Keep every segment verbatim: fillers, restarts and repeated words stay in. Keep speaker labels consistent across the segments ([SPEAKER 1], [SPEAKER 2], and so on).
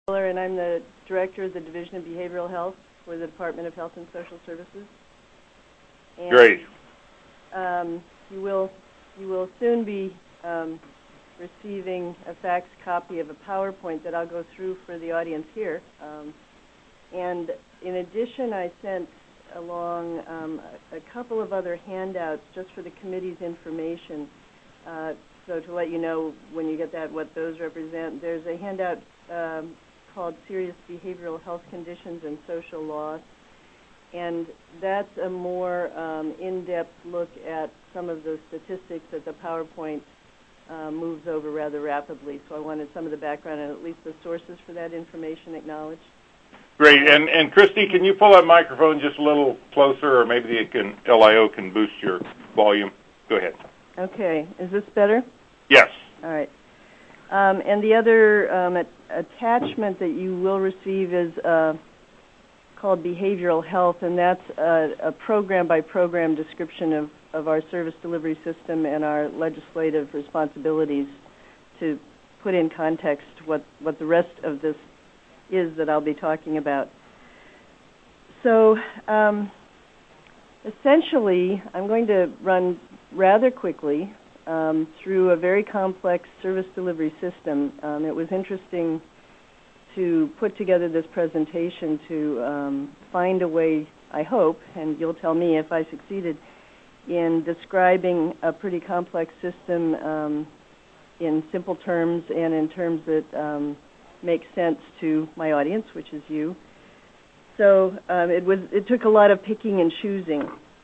[SPEAKER 1] And I'm the Director of the Division of Behavioral Health for the Department of Health and Social Services. And,
[SPEAKER 2] Great.
[SPEAKER 1] Um, you will you will soon be um, receiving a fax copy of a PowerPoint that I'll go through for the audience here. Um, and in addition, I sent along um, a, a couple of other handouts just for the committee's information. Uh, so to let you know when you get that what those represent, there's a handout um, called Serious Behavioral Health Conditions and Social Loss. And that's a more um, in-depth look at some of the statistics that the PowerPoint uh, moves over rather rapidly. So I wanted some of the background and at least the sources for that information acknowledged.
[SPEAKER 2] Great. And, and Christy, can you pull that microphone just a little closer, or maybe it can, L I O can boost your volume? Go ahead.
[SPEAKER 1] Okay. Is this better?
[SPEAKER 2] Yes.
[SPEAKER 1] All right. Um, and the other um, at attachment that you will receive is uh, called Behavioral Health, and that's a, a program-by-program description of, of our service delivery system and our legislative responsibilities to put in context what, what the rest of this is that I'll be talking about. So um, essentially, I'm going to run rather quickly Um, through a very complex service delivery system. Um, it was interesting to put together this presentation to um, find a way, I hope, and you'll tell me if I succeeded, in describing a pretty complex system um, in simple terms and in terms that um, make sense to my audience, which is you. So um, it was. It took a lot of picking and choosing.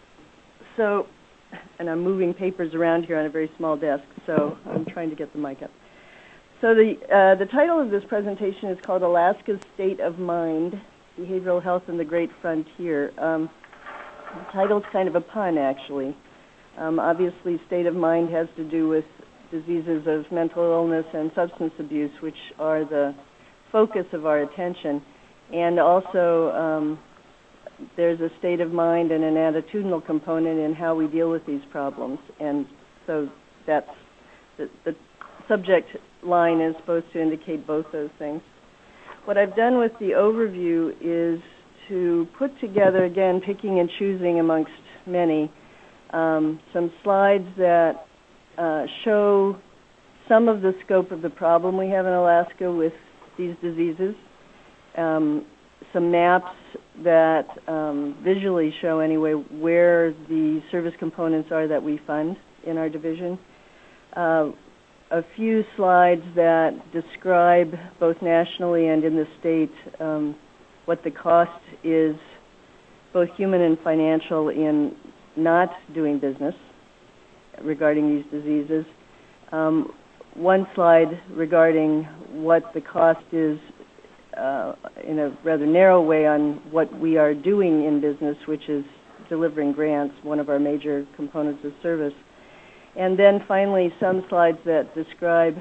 [SPEAKER 1] So and I'm moving papers around here on a very small desk, so I'm trying to get the mic up. So the uh, the title of this presentation is called Alaska's State of Mind, Behavioral Health in the Great Frontier. Um, the title's kind of a pun, actually. Um, obviously, state of mind has to do with diseases of mental illness and substance abuse, which are the focus of our attention. And also, um, there's a state of mind and an attitudinal component in how we deal with these problems. And so that's the, the subject line is supposed to indicate both those things. What I've done with the overview is to put together, again, picking and choosing amongst many, um, some slides that uh, show some of the scope of the problem we have in Alaska with these diseases, um, some maps that um, visually show, anyway, where the service components are that we fund in our division. Uh, a few slides that describe, both nationally and in the state, um, what the cost is, both human and financial, in not doing business regarding these diseases. Um, one slide regarding what the cost is Uh, in a rather narrow way on what we are doing in business, which is delivering grants, one of our major components of service. And then finally, some slides that describe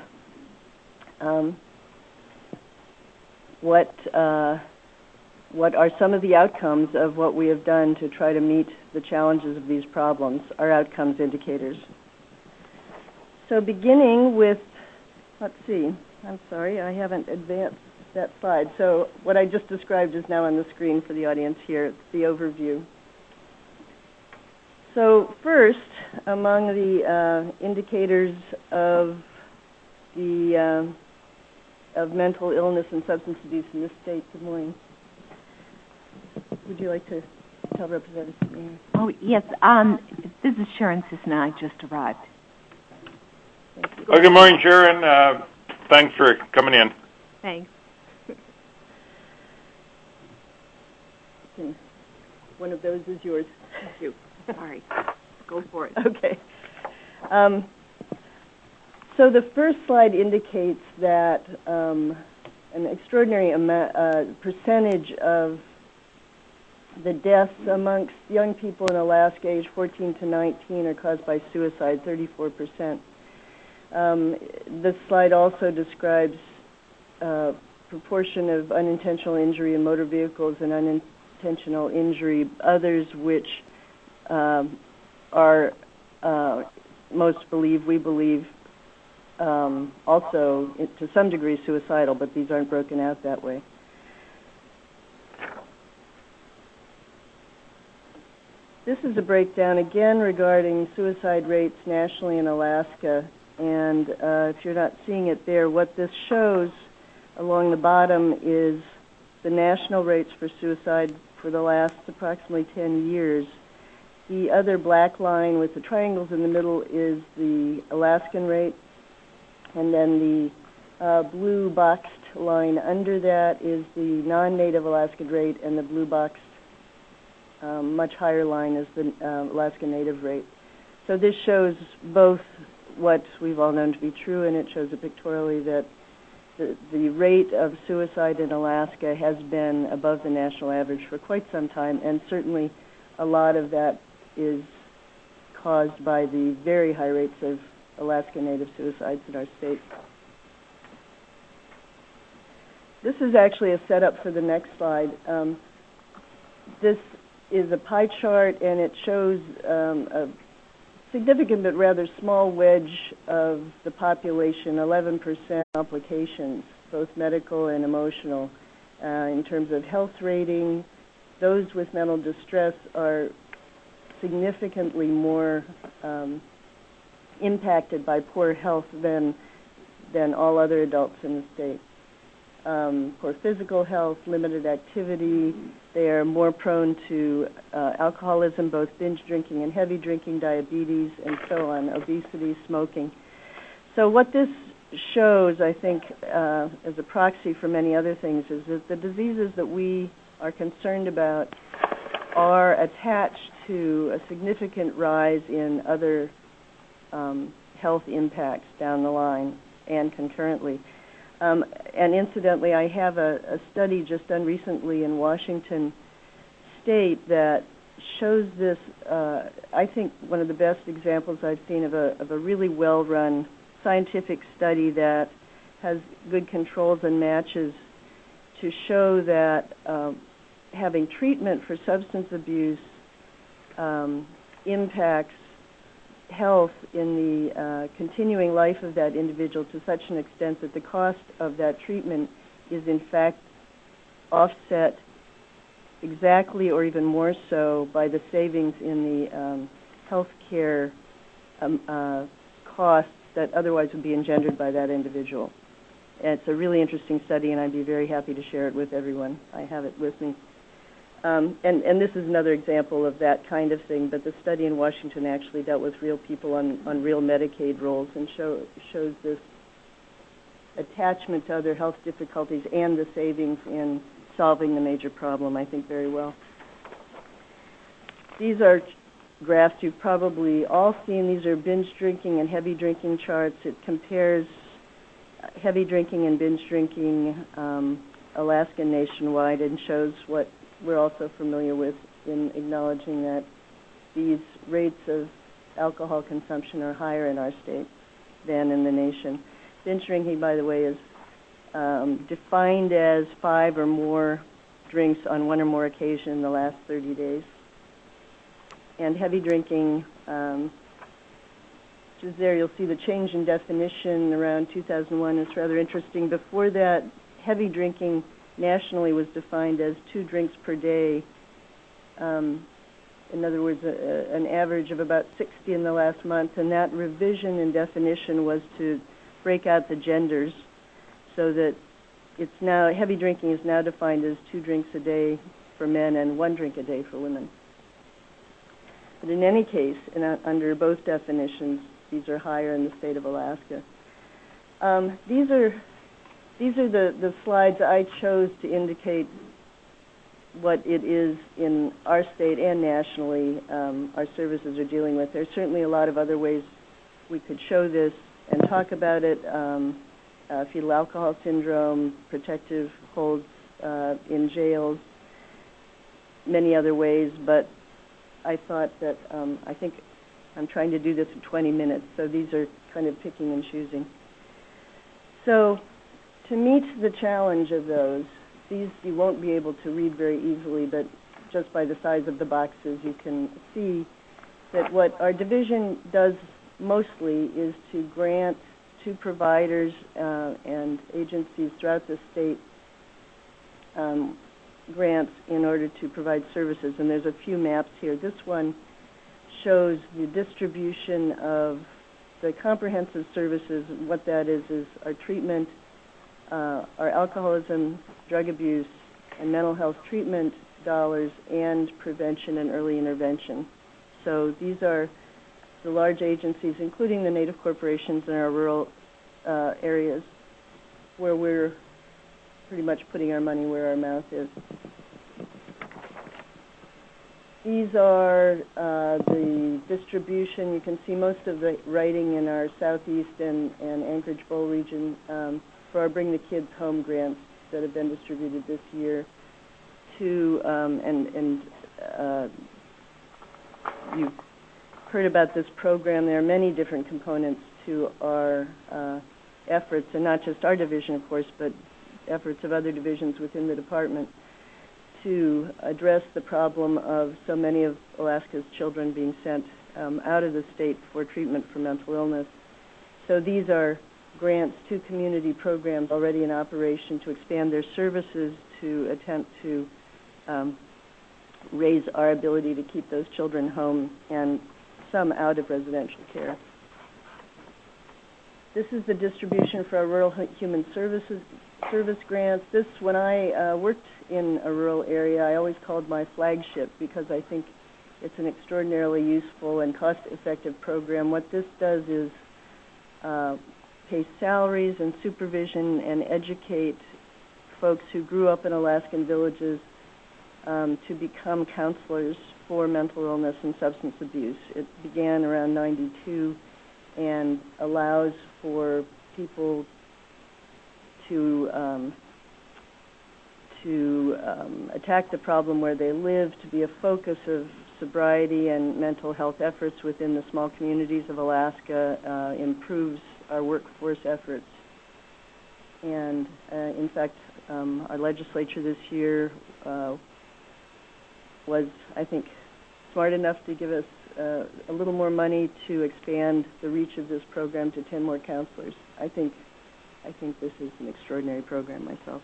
[SPEAKER 1] um, what uh, what are some of the outcomes of what we have done to try to meet the challenges of these problems, our outcomes indicators. So beginning with, let's see, I'm sorry, I haven't advanced that slide. So what I just described is now on the screen for the audience here. It's the overview. So first, among the uh, indicators of the uh, of mental illness and substance abuse in this state. Good morning. Would you like to tell Representative Mayor?
[SPEAKER 3] Oh yes. Um, this is Sharon Sisna. I just arrived.
[SPEAKER 1] Thank you.
[SPEAKER 2] Oh, good morning, Sharon. Uh, thanks for coming in.
[SPEAKER 3] Thanks.
[SPEAKER 1] One of those is yours.
[SPEAKER 3] Thank you. Sorry. Go for it.
[SPEAKER 1] Okay. Um, so the first slide indicates that um, an extraordinary amount, uh, percentage of the deaths amongst young people in Alaska aged fourteen to nineteen are caused by suicide, thirty-four percent. Um, this slide also describes uh, proportion of unintentional injury in motor vehicles and unintentional injury, others which um, are uh, most believe, we believe, um, also, to some degree, suicidal, but these aren't broken out that way. This is a breakdown, again, regarding suicide rates nationally in Alaska. And uh, if you're not seeing it there, what this shows along the bottom is the national rates for suicide for the last approximately ten years. The other black line with the triangles in the middle is the Alaskan rate, and then the uh, blue boxed line under that is the non-native Alaskan rate, and the blue boxed um, much higher line is the uh, Alaskan native rate. So this shows both what we've all known to be true, and it shows it pictorially that the, the rate of suicide in Alaska has been above the national average for quite some time, and certainly a lot of that is caused by the very high rates of Alaska Native suicides in our state. This is actually a setup for the next slide. Um, this is a pie chart, and it shows um, a significant but rather small wedge of the population, eleven percent complications, both medical and emotional. Uh, in terms of health rating, those with mental distress are significantly more um, impacted by poor health than than all other adults in the state. Um, poor physical health, limited activity, they are more prone to uh, alcoholism, both binge drinking and heavy drinking, diabetes, and so on, obesity, smoking. So what this shows, I think, uh, as a proxy for many other things, is that the diseases that we are concerned about are attached to a significant rise in other um, health impacts down the line and concurrently. Um, and incidentally, I have a, a study just done recently in Washington State that shows this, uh, I think, one of the best examples I've seen of a, of a really well-run scientific study that has good controls and matches to show that uh, having treatment for substance abuse um, impacts health in the uh, continuing life of that individual to such an extent that the cost of that treatment is in fact offset exactly or even more so by the savings in the um, health care um, uh, costs that otherwise would be engendered by that individual. And it's a really interesting study, and I'd be very happy to share it with everyone. I have it with me. Um, and, and this is another example of that kind of thing, but the study in Washington actually dealt with real people on, on real Medicaid rolls and show, shows this attachment to other health difficulties and the savings in solving the major problem, I think, very well. These are graphs you've probably all seen. These are binge drinking and heavy drinking charts. It compares heavy drinking and binge drinking um, Alaska nationwide and shows what we're also familiar with in acknowledging that these rates of alcohol consumption are higher in our state than in the nation. Binge drinking, by the way, is um, defined as five or more drinks on one or more occasions in the last thirty days. And heavy drinking, um, which is there, you'll see the change in definition around two thousand one. It's rather interesting. Before that, heavy drinking nationally was defined as two drinks per day. Um, in other words, a, a, an average of about sixty in the last month, and that revision in definition was to break out the genders so that it's now, heavy drinking is now defined as two drinks a day for men and one drink a day for women. But in any case, in a, under both definitions, these are higher in the state of Alaska. Um, these are These are the, the slides I chose to indicate what it is in our state and nationally um, our services are dealing with. There's certainly a lot of other ways we could show this and talk about it. Um, uh, fetal alcohol syndrome, protective holds uh, in jails, many other ways, but I thought that um, I think I'm trying to do this in twenty minutes, so these are kind of picking and choosing. So to meet the challenge of those, these you won't be able to read very easily, but just by the size of the boxes you can see that what our division does mostly is to grant to providers uh, and agencies throughout the state um, grants in order to provide services. And there's a few maps here. This one shows the distribution of the comprehensive services. What that is is our treatment, uh, our alcoholism, drug abuse, and mental health treatment dollars, and prevention and early intervention. So these are the large agencies, including the native corporations in our rural uh, areas, where we're pretty much putting our money where our mouth is. These are uh, the distribution. You can see most of the writing in our Southeast and, and Anchorage Bowl region um, for our Bring the Kids Home grants that have been distributed this year to, um, and, and uh, you've heard about this program. There are many different components to our uh, efforts, and not just our division, of course, but efforts of other divisions within the department to address the problem of so many of Alaska's children being sent um, out of the state for treatment for mental illness. So these are grants to community programs already in operation to expand their services to attempt to um, raise our ability to keep those children home and some out of residential care. This is the distribution for our rural human services service grants. This, when I uh, worked in a rural area, I always called my flagship because I think it's an extraordinarily useful and cost-effective program. What this does is uh, pay salaries and supervision and educate folks who grew up in Alaskan villages um, to become counselors for mental illness and substance abuse. It began around ninety-two and allows for people to um, to um, attack the problem where they live, to be a focus of sobriety and mental health efforts within the small communities of Alaska, uh, improves our workforce efforts. And uh, in fact, um, our legislature this year uh, was, I think, smart enough to give us uh, a little more money to expand the reach of this program to ten more counselors. I think I think this is an extraordinary program myself.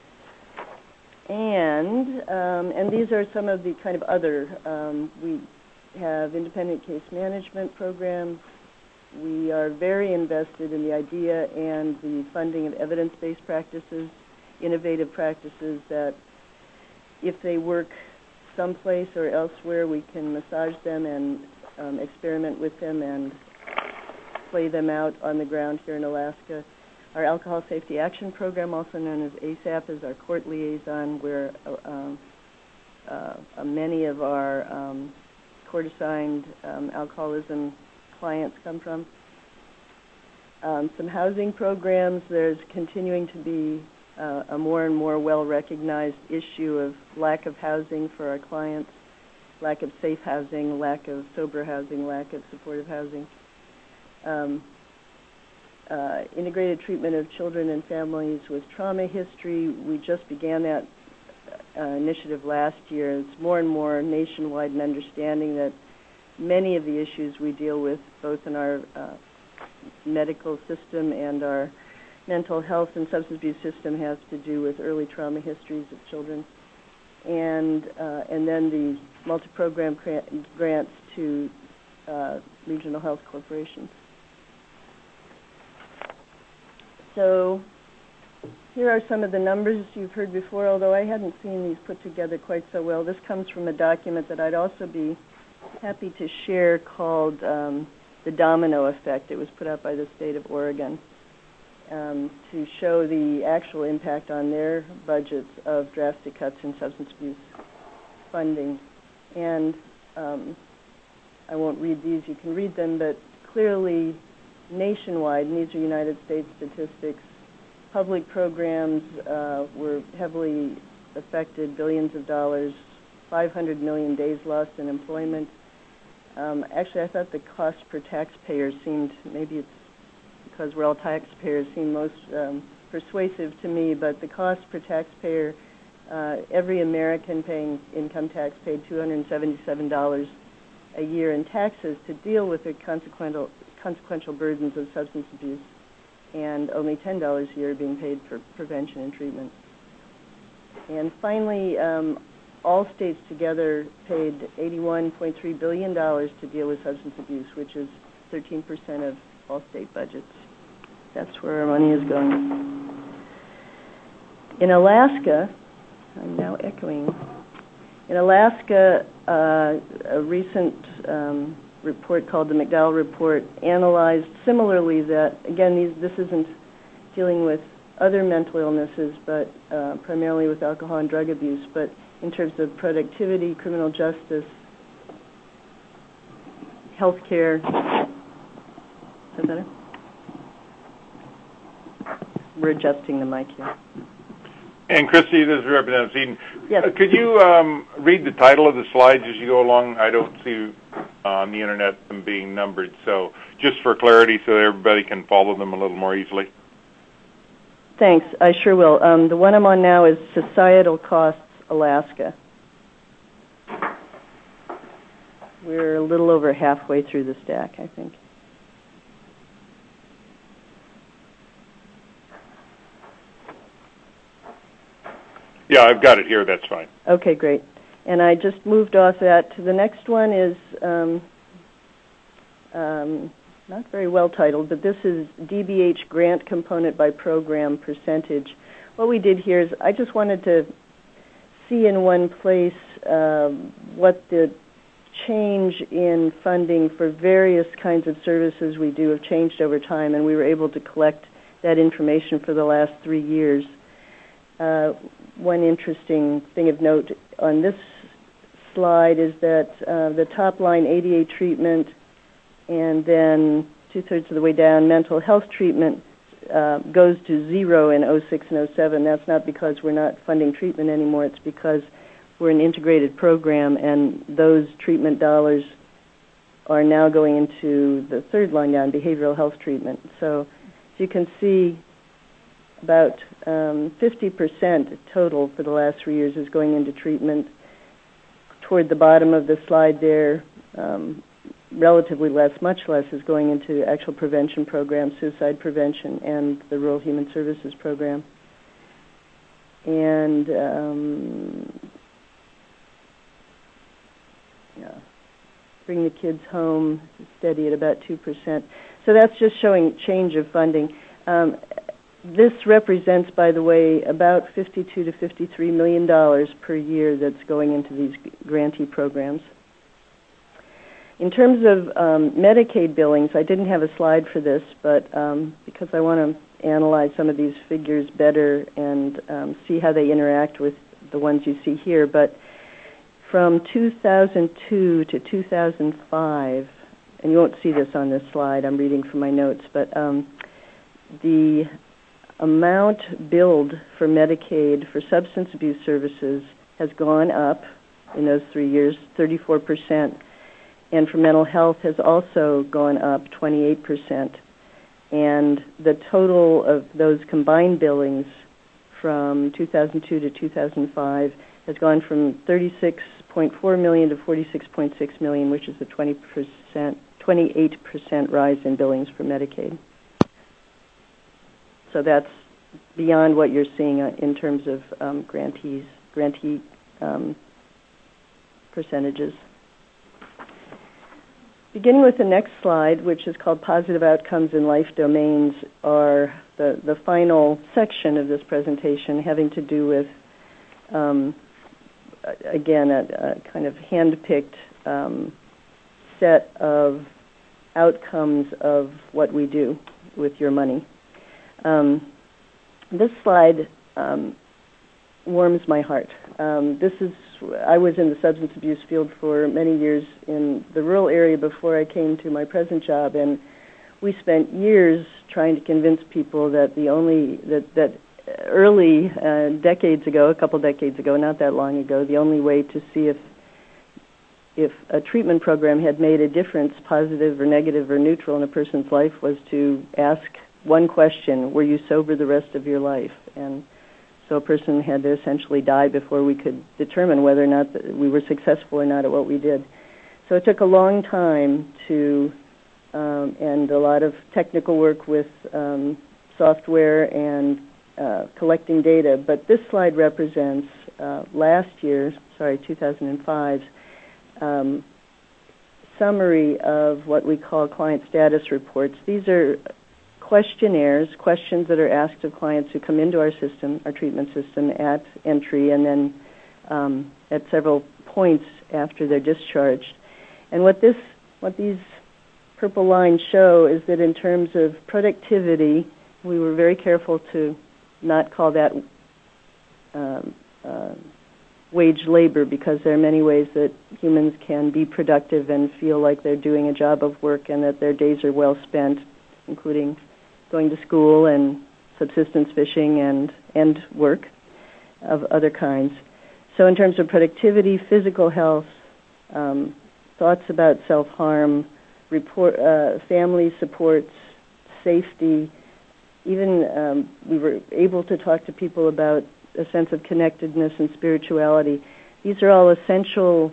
[SPEAKER 1] And um, and these are some of the kind of other. Um, we have independent case management programs. We are very invested in the idea and the funding of evidence-based practices, innovative practices that, if they work someplace or elsewhere, we can massage them and um, experiment with them and play them out on the ground here in Alaska. Our Alcohol Safety Action Program, also known as A S A P, is our court liaison, where uh, uh, many of our um, court-assigned um, alcoholism clients come from. Um, some housing programs. There's continuing to be uh, a more and more well-recognized issue of lack of housing for our clients, lack of safe housing, lack of sober housing, lack of supportive housing. Um, uh, integrated treatment of children and families with trauma history. We just began that uh, initiative last year. It's more and more nationwide in understanding that many of the issues we deal with, both in our uh, medical system and our mental health and substance abuse system, has to do with early trauma histories of children. And uh, and then the multi-program grants to uh, regional health corporations. So here are some of the numbers you've heard before, although I hadn't seen these put together quite so well. This comes from a document that I'd also be happy to share called um, The Domino Effect. It was put out by the state of Oregon um, to show the actual impact on their budgets of drastic cuts in substance abuse funding. And um, I won't read these, you can read them, but clearly nationwide, and these are United States statistics, public programs uh, were heavily affected, billions of dollars, five hundred million days lost in employment. Um, actually, I thought the cost per taxpayer seemed, maybe it's because we're all taxpayers, seemed most um, persuasive to me, but the cost per taxpayer, uh, every American paying income tax paid two hundred seventy-seven dollars a year in taxes to deal with the consequential consequential burdens of substance abuse and only ten dollars a year being paid for prevention and treatment. And finally, um, all states together paid eighty-one point three billion dollars to deal with substance abuse, which is thirteen percent of all state budgets. That's where our money is going. In Alaska, I'm now echoing, in Alaska, uh, a recent um, report called the McDowell Report analyzed similarly that, again, these, this isn't dealing with other mental illnesses, but uh, primarily with alcohol and drug abuse, but in terms of productivity, criminal justice, health care. Is that better? We're adjusting the mic here.
[SPEAKER 2] And Christy, this is Representative Seaton.
[SPEAKER 1] Yes.
[SPEAKER 2] Uh, could you um, read the title of the slides as you go along? I don't see uh, on the internet them being numbered, so just for clarity so everybody can follow them a little more easily.
[SPEAKER 1] Thanks, I sure will. Um, the one I'm on now is Societal Costs, Alaska. We're a little over halfway through the stack, I think.
[SPEAKER 2] Yeah, I've got it here. That's fine.
[SPEAKER 1] Okay, great. And I just moved off that to the next one is um, um, not very well titled, but this is D B H grant component by program percentage. What we did here is I just wanted to see in one place um, what the change in funding for various kinds of services we do have changed over time, and we were able to collect that information for the last three years. Uh, one interesting thing of note on this slide is that uh, the top line, A D A treatment, and then two-thirds of the way down, mental health treatment, uh, goes to zero in oh six and oh seven. That's not because we're not funding treatment anymore. It's because we're an integrated program, and those treatment dollars are now going into the third line down, behavioral health treatment. So as you can see, about um, fifty percent total for the last three years is going into treatment. Toward the bottom of the slide there, um, relatively less, much less, is going into actual prevention programs, suicide prevention, and the Rural Human Services Program. And um, yeah, bring the kids home, steady at about two percent. So that's just showing change of funding. Um, This represents, by the way, about fifty-two to fifty-three million dollars per year that's going into these grantee programs. In terms of um, Medicaid billings, I didn't have a slide for this, but um, because I want to analyze some of these figures better and um, see how they interact with the ones you see here, but from two thousand two to two thousand five, and you won't see this on this slide, I'm reading from my notes, but um, the amount billed for Medicaid for substance abuse services has gone up in those three years, thirty-four percent, and for mental health has also gone up twenty-eight percent. And the total of those combined billings from two thousand two to two thousand five has gone from thirty-six point four million dollars to forty-six point six million dollars, which is a twenty percent, twenty-eight percent rise in billings for Medicaid. So that's beyond what you're seeing in terms of um, grantees, grantee um, percentages. Beginning with the next slide, which is called Positive Outcomes in Life Domains, are the, the final section of this presentation, having to do with, um, again, a, a kind of hand-picked um, set of outcomes of what we do with your money. Um, this slide um, warms my heart. Um, this is, I was in the substance abuse field for many years in the rural area before I came to my present job, and we spent years trying to convince people that the only, that, that early uh, decades ago, a couple decades ago, not that long ago, the only way to see if if a treatment program had made a difference, positive or negative or neutral, in a person's life was to ask one question: were you sober the rest of your life? And so a person had to essentially die before we could determine whether or not we were successful or not at what we did. So it took a long time to, um, and a lot of technical work with um, software and uh, collecting data. But this slide represents uh, last year's, sorry, two thousand five's um, summary of what we call client status reports. These are questionnaires, questions that are asked of clients who come into our system, our treatment system, at entry and then um, at several points after they're discharged. And what this, what these purple lines show is that in terms of productivity, we were very careful to not call that um, uh, wage labor, because there are many ways that humans can be productive and feel like they're doing a job of work and that their days are well spent, including going to school and subsistence fishing and, and work of other kinds. So in terms of productivity, physical health, um, thoughts about self-harm, report, uh, family supports, safety, even um, we were able to talk to people about a sense of connectedness and spirituality. These are all essential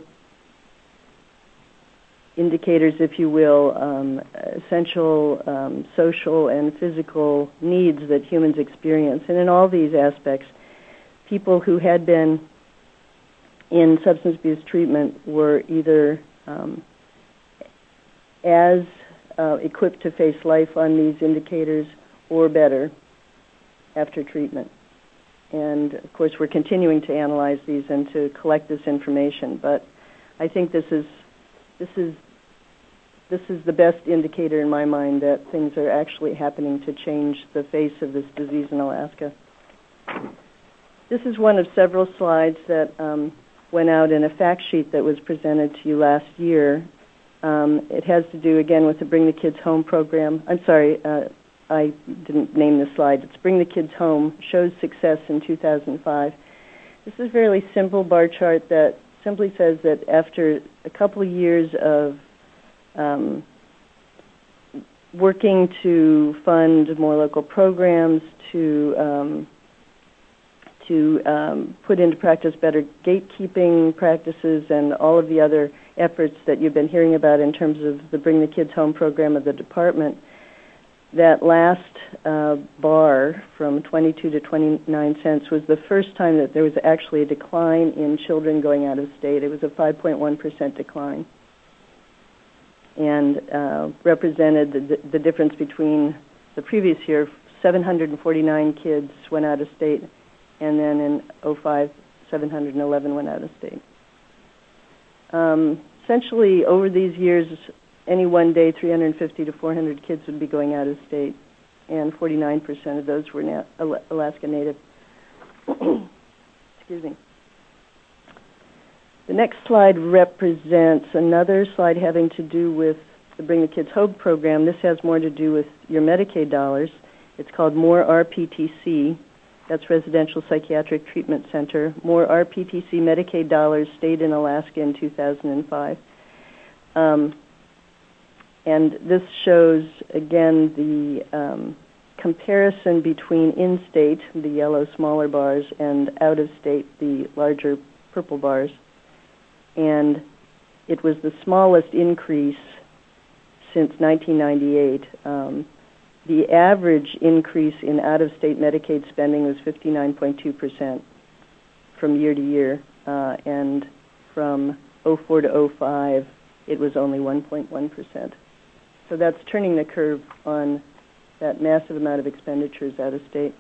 [SPEAKER 1] indicators, if you will, um, essential um, social and physical needs that humans experience. And in all these aspects, people who had been in substance abuse treatment were either um, as uh, equipped to face life on these indicators or better after treatment. And of course, we're continuing to analyze these and to collect this information. But I think this is this is this is the best indicator in my mind that things are actually happening to change the face of this disease in Alaska. This is one of several slides that um, went out in a fact sheet that was presented to you last year. Um, it has to do, again, with the Bring the Kids Home program. I'm sorry, uh, I didn't name the slide. It's Bring the Kids Home, shows success in two thousand five. This is a fairly simple bar chart that simply says that after a couple of years of um, working to fund more local programs, to um, to um, put into practice better gatekeeping practices and all of the other efforts that you've been hearing about in terms of the Bring the Kids Home program of the department, that last uh, bar from twenty-two to twenty-nine cents was the first time that there was actually a decline in children going out of state. It was a five point one percent decline, and uh, represented the, the difference between the previous year, seven hundred forty-nine kids went out of state, and then in oh five, seven hundred eleven went out of state. Um, essentially, over these years, any one day, three hundred fifty to four hundred kids would be going out of state, and forty-nine percent of those were na- Alaska Native. Excuse me. The next slide represents another slide having to do with the Bring the Kids Home program. This has more to do with your Medicaid dollars. It's called MORE R P T C. That's Residential Psychiatric Treatment Center. MORE R P T C Medicaid dollars stayed in Alaska in two thousand five. Um, and this shows, again, the um, comparison between in-state, the yellow smaller bars, and out-of-state, the larger purple bars. And it was the smallest increase since nineteen ninety-eight. Um, The average increase in out-of-state Medicaid spending was fifty-nine point two percent from year to year, uh, and from oh four to oh five, it was only one point one percent. So that's turning the curve on that massive amount of expenditures out of state.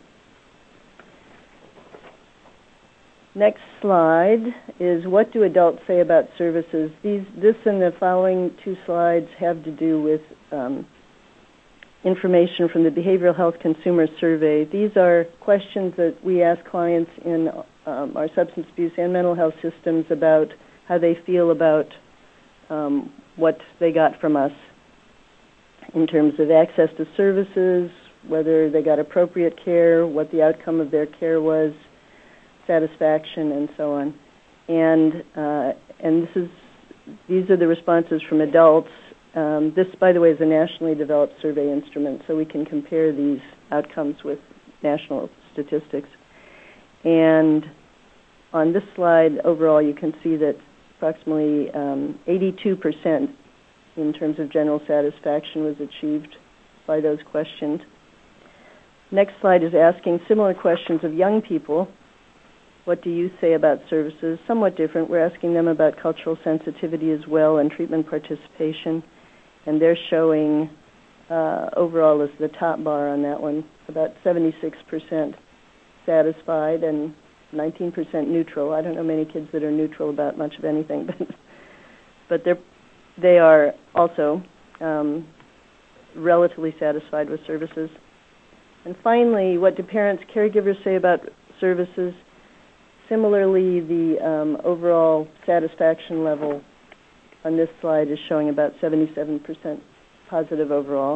[SPEAKER 1] Next slide is, what do adults say about services? These, this and the following two slides have to do with um, information from the Behavioral Health Consumer Survey. These are questions that we ask clients in um, our substance abuse and mental health systems about how they feel about um, what they got from us in terms of access to services, whether they got appropriate care, what the outcome of their care was, satisfaction, and so on. And uh, and this is these are the responses from adults. Um, this, by the way, is a nationally developed survey instrument, so we can compare these outcomes with national statistics. And on this slide, overall, you can see that approximately um, eighty-two percent in terms of general satisfaction was achieved by those questioned. next slide is asking similar questions of young people. What do you say about services? Somewhat different. We're asking them about cultural sensitivity as well and treatment participation. And they're showing uh, overall as the top bar on that one, about seventy-six percent satisfied and nineteen percent neutral. I don't know many kids that are neutral about much of anything, but but they're they are also um, relatively satisfied with services. And finally, what do parents, caregivers say about services? Similarly, the um, overall satisfaction level on this slide is showing about seventy-seven percent positive overall.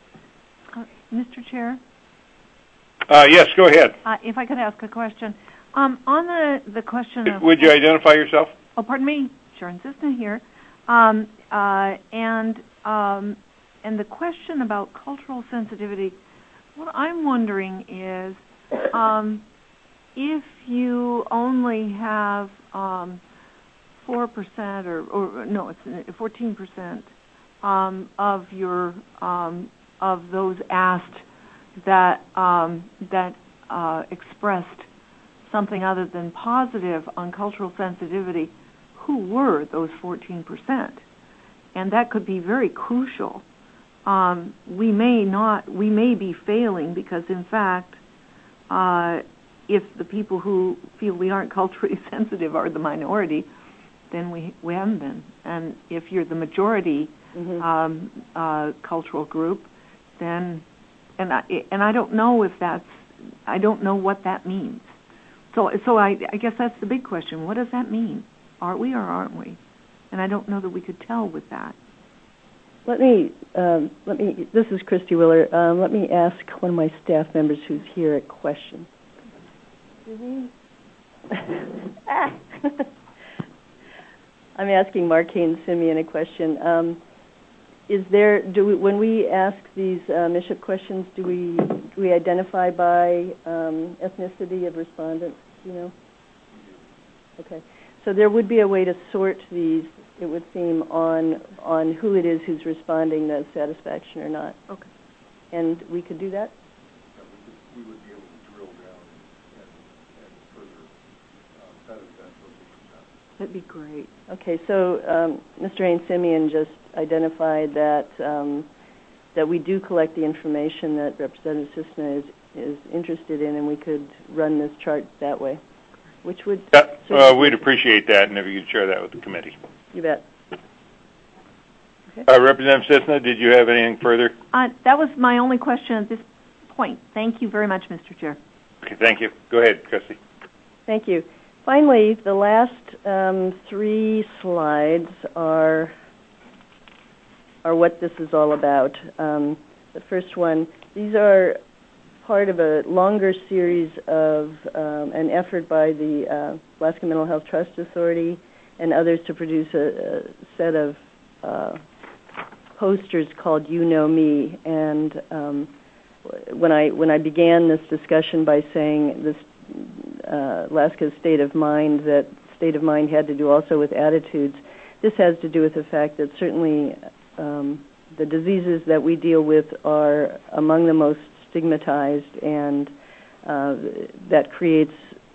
[SPEAKER 3] Uh, Mister Chair?
[SPEAKER 2] Uh, yes, go ahead.
[SPEAKER 3] Uh, if I could ask a question. Um, on the, the question of...
[SPEAKER 2] Would you identify yourself?
[SPEAKER 3] Oh, pardon me. Sharon Cisna here. Um, uh, and, um, and the question about cultural sensitivity, what I'm wondering is um, if you only have um, four percent or, or, no, it's fourteen percent um, of your, um, of those asked that, um, that uh, expressed something other than positive on cultural sensitivity, who were those fourteen percent? And that could be very crucial. Um, we may not, we may be failing because, in fact, uh, if the people who feel we aren't culturally sensitive are the minority, then we we haven't been. And if you're the majority mm-hmm. um, uh, cultural group, then, and I, and I don't know if that's, I don't know what that means. So, so I, I guess that's the big question. What does that mean? Are we or aren't we? And I don't know that we could tell with that.
[SPEAKER 1] Let me, um, let me. This is Christy Willer. Um, let me ask one of my staff members who's here a question. ah. I'm asking Markane Simeon a question. Um, is there? Do we, when we ask these uh, M I S H P questions, do we do we identify by um, ethnicity of respondents? You know. Okay. So there would be a way to sort these, it would seem, on on who it is who's responding, the satisfaction or not. Okay. And we could do that?
[SPEAKER 4] Yeah, we, could, we would be able to drill down and, and, and further uh, satisfaction those percent.
[SPEAKER 3] That'd be great.
[SPEAKER 1] Okay, so um, Mister Ain-Simeon just identified that um, that we do collect the information that Representative Cisna is, is interested in, and we could run this chart that way. Which would...
[SPEAKER 2] Yeah, uh, we'd appreciate that, and if you could share that with the committee.
[SPEAKER 1] You bet.
[SPEAKER 2] Okay. Uh, Representative Cisna, did you have anything further?
[SPEAKER 3] Uh, that was my only question at this point. Thank you very much, Mister Chair.
[SPEAKER 2] Okay, thank you. Go ahead, Christy.
[SPEAKER 1] Thank you. Finally, the last um, three slides are are what this is all about. Um, the first one, these are part of a longer series of um, an effort by the uh, Alaska Mental Health Trust Authority and others to produce a, a set of uh, posters called You Know Me. And um, when I when I began this discussion by saying this uh, Alaska's state of mind, that state of mind had to do also with attitudes, this has to do with the fact that certainly um, the diseases that we deal with are among the most stigmatized, and uh, that creates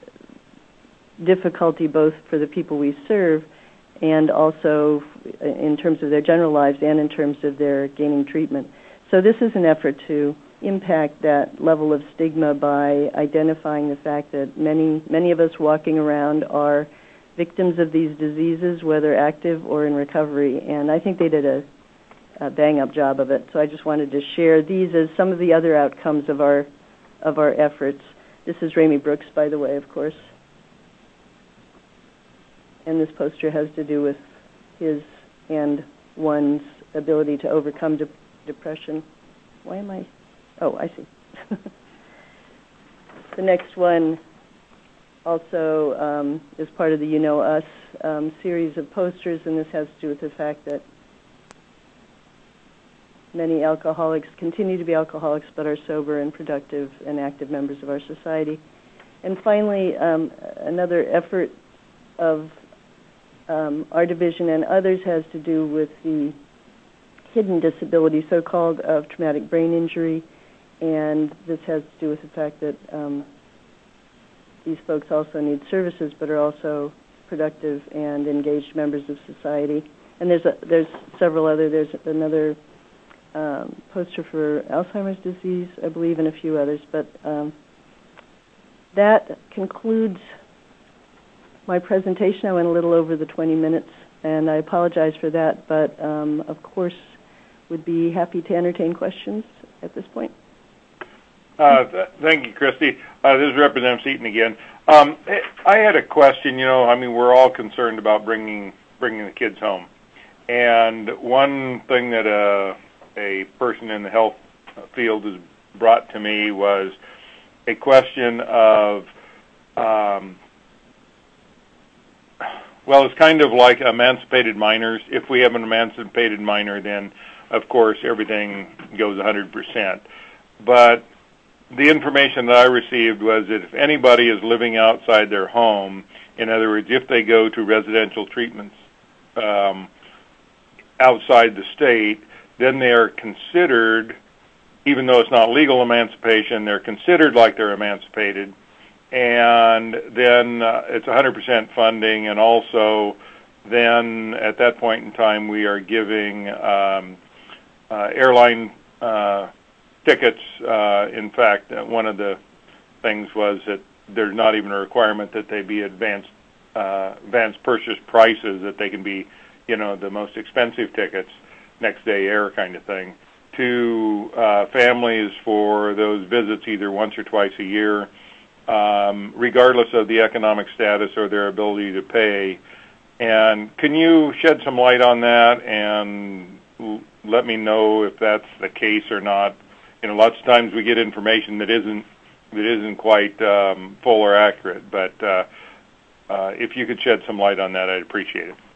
[SPEAKER 1] difficulty both for the people we serve and also in terms of their general lives and in terms of their gaining treatment. So this is an effort to impact that level of stigma by identifying the fact that many, many of us walking around are victims of these diseases, whether active or in recovery, and I think they did a a bang-up job of it. So I just wanted to share these as some of the other outcomes of our of our efforts. This is Ramey Brooks, by the way, of course. And this poster has to do with his and one's ability to overcome de- depression. Why am I? Oh, I see. The next one also um, is part of the You Know Us um, series of posters, and this has to do with the fact that many alcoholics continue to be alcoholics but are sober and productive and active members of our society. And finally, um, another effort of um, our division and others has to do with the hidden disability, so-called, of traumatic brain injury and this has to do with the fact that um, these folks also need services, but are also productive and engaged members of society. And there's a, there's several other. There's another um, poster for Alzheimer's disease, I believe, and a few others. But um, that concludes my presentation. I went a little over the twenty minutes, and I apologize for that. But um, of course, would be happy to entertain questions at this point.
[SPEAKER 2] Uh, th- thank you, Christy. Uh, this is Representative Seaton again. Um, I had a question. You know, I mean, we're all concerned about bringing bringing the kids home, and one thing that a a person in the health field has brought to me was a question of, um, well, it's kind of like emancipated minors. If we have an emancipated minor, then of course everything goes one hundred percent. But the information that I received was that if anybody is living outside their home, in other words, if they go to residential treatments um, outside the state, then they are considered, even though it's not legal emancipation, they're considered like they're emancipated. And then uh, it's one hundred percent funding, and also then at that point in time we are giving um, uh, airline uh, tickets. Uh, in fact, uh, one of the things was that there's not even a requirement that they be advanced uh, advanced purchase prices, that they can be, you know, the most expensive tickets, next day air kind of thing, to uh, families for those visits either once or twice a year, um, regardless of the economic status or their ability to pay. And can you shed some light on that and l- let me know if that's the case or not? You know, lots of times we get information that isn't that isn't quite um, full or accurate, but uh, uh, if you could shed some light on that, I'd appreciate it.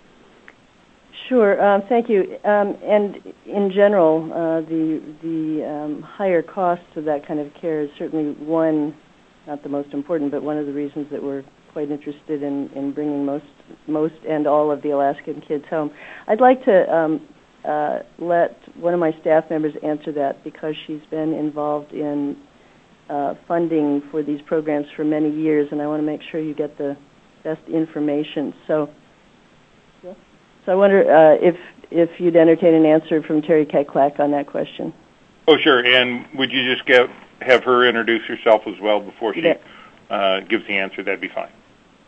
[SPEAKER 1] Sure. Um, thank you. Um, and in general, uh, the the um, higher costs of that kind of care is certainly one, not the most important, but one of the reasons that we're quite interested in, in bringing most most and all of the Alaskan kids home. I'd like to um, uh, let one of my staff members answer that, because she's been involved in uh, funding for these programs for many years, and I want to make sure you get the best information. So, so I wonder uh, if if you'd entertain an answer from Terry Keklak on that question.
[SPEAKER 2] Oh, sure. And would you just get have her introduce herself as well before she uh, gives the answer? That'd be fine.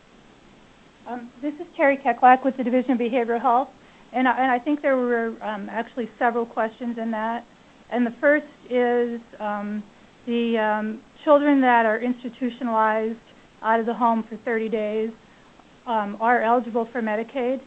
[SPEAKER 5] Um, this is Terry Keklak with the Division of Behavioral Health, and I, and I think there were um, actually several questions in that. And the first is um, the um, children that are institutionalized out of the home for thirty days um, are eligible for Medicaid.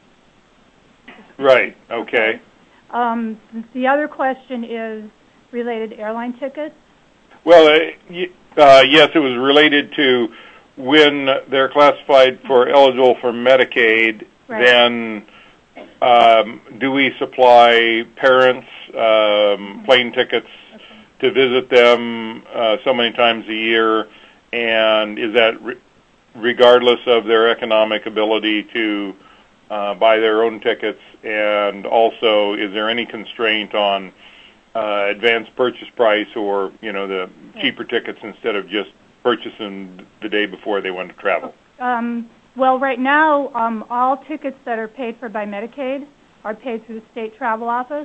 [SPEAKER 2] Right. Okay.
[SPEAKER 5] Um, the other question is related to airline tickets.
[SPEAKER 2] Well, uh, y- uh, yes, it was related to when they're classified for eligible for Medicaid,
[SPEAKER 5] right.
[SPEAKER 2] Then um, do we supply parents um, plane tickets
[SPEAKER 5] Okay.
[SPEAKER 2] to visit them uh, so many times a year? And is that re- regardless of their economic ability to uh, buy their own tickets? And also, is there any constraint on uh, advanced purchase price, or, you know, the cheaper tickets instead of just purchasing the day before they want to travel?
[SPEAKER 5] Um, well, right now, um, all tickets that are paid for by Medicaid are paid through the state travel office.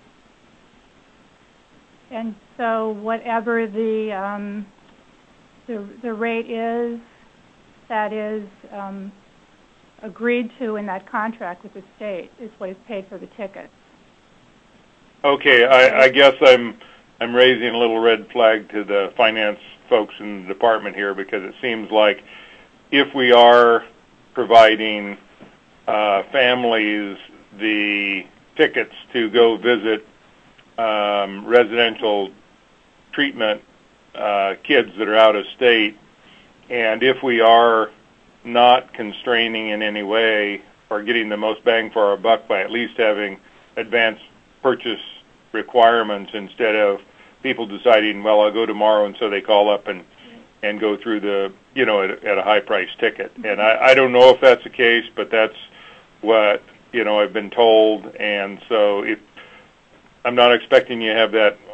[SPEAKER 5] And so whatever the um, the, the rate is, that is um, agreed to in that contract with the state is what is paid for the tickets.
[SPEAKER 2] Okay, I, I guess I'm I'm raising a little red flag to the finance folks in the department here, because it seems like if we are providing uh, families the tickets to go visit um, residential treatment uh, kids that are out of state, and if we are not constraining in any way or getting the most bang for our buck by at least having advanced purchase requirements instead of people deciding, well, I'll go tomorrow, and so they call up and and go through the, you know, at, at a high price ticket. And I, I don't know if that's the case, but that's what, you know, I've been told. And so if I'm not expecting you to have that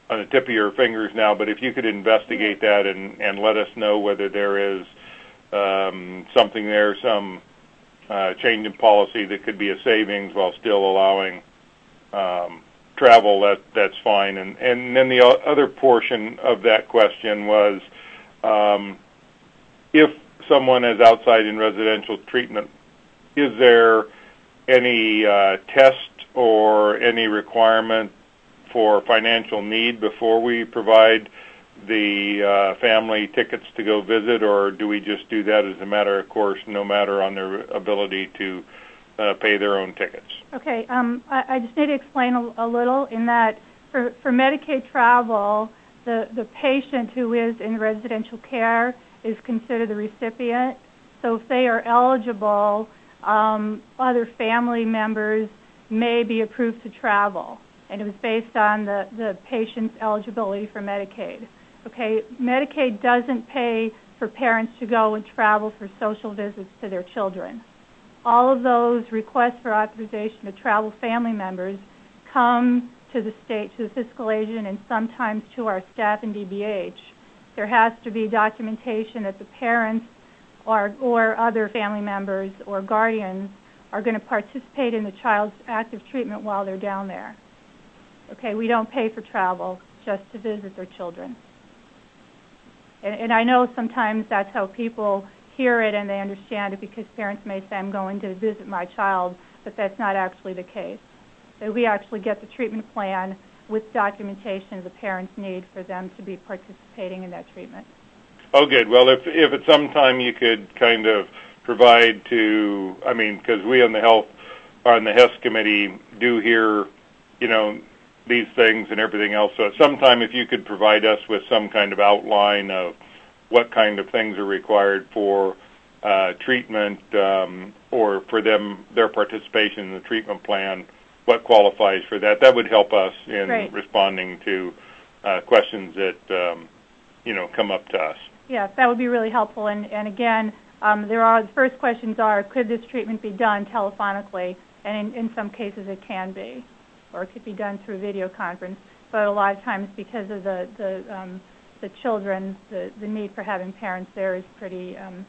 [SPEAKER 2] on the tip of your fingers now, but if you could investigate that and, and let us know whether there is um, something there, some uh, change in policy that could be a savings while still allowing um, travel, that that's fine. And, and then the other portion of that question was, um, if someone is outside in residential treatment, is there any uh, test or any requirement for financial need before we provide the uh, family tickets to go visit, or do we just do that as a matter of course, no matter on their ability to uh, pay their own tickets?
[SPEAKER 5] Okay, um, I, I just need to explain a, a little in that for, for Medicaid travel, the, the patient who is in residential care is considered the recipient. So if they are eligible, um, other family members may be approved to travel. And it was based on the, the patient's eligibility for Medicaid. Okay, Medicaid doesn't pay for parents to go and travel for social visits to their children. All of those requests for authorization to travel family members come to the state, to the fiscal agent, and sometimes to our staff in D B H. There has to be documentation that the parents or, or other family members or guardians are going to participate in the child's active treatment while they're down there. Okay, we don't pay for travel just to visit their children. And, and I know sometimes that's how people hear it and they understand it, because parents may say, I'm going to visit my child, but that's not actually the case. So we actually get the treatment plan with documentation the parents need for them to be participating in that treatment.
[SPEAKER 2] Oh, good. Well, if if at some time you could kind of provide to, I mean, because we on the health, on the HES committee do hear, you know, these things and everything else. So at some time, if you could provide us with some kind of outline of what kind of things are required for uh, treatment um, or for them, their participation in the treatment plan, what qualifies for that, that would help us in
[SPEAKER 5] Right.
[SPEAKER 2] responding to uh, questions that, um, you know, come up to us.
[SPEAKER 5] Yes, that would be really helpful. And, and again, um, there are, the first questions are, could this treatment be done telephonically? And in, in some cases it can be, or it could be done through video conference. But a lot of times, because of the, the, um, the children, the, the need for having parents there is pretty, um,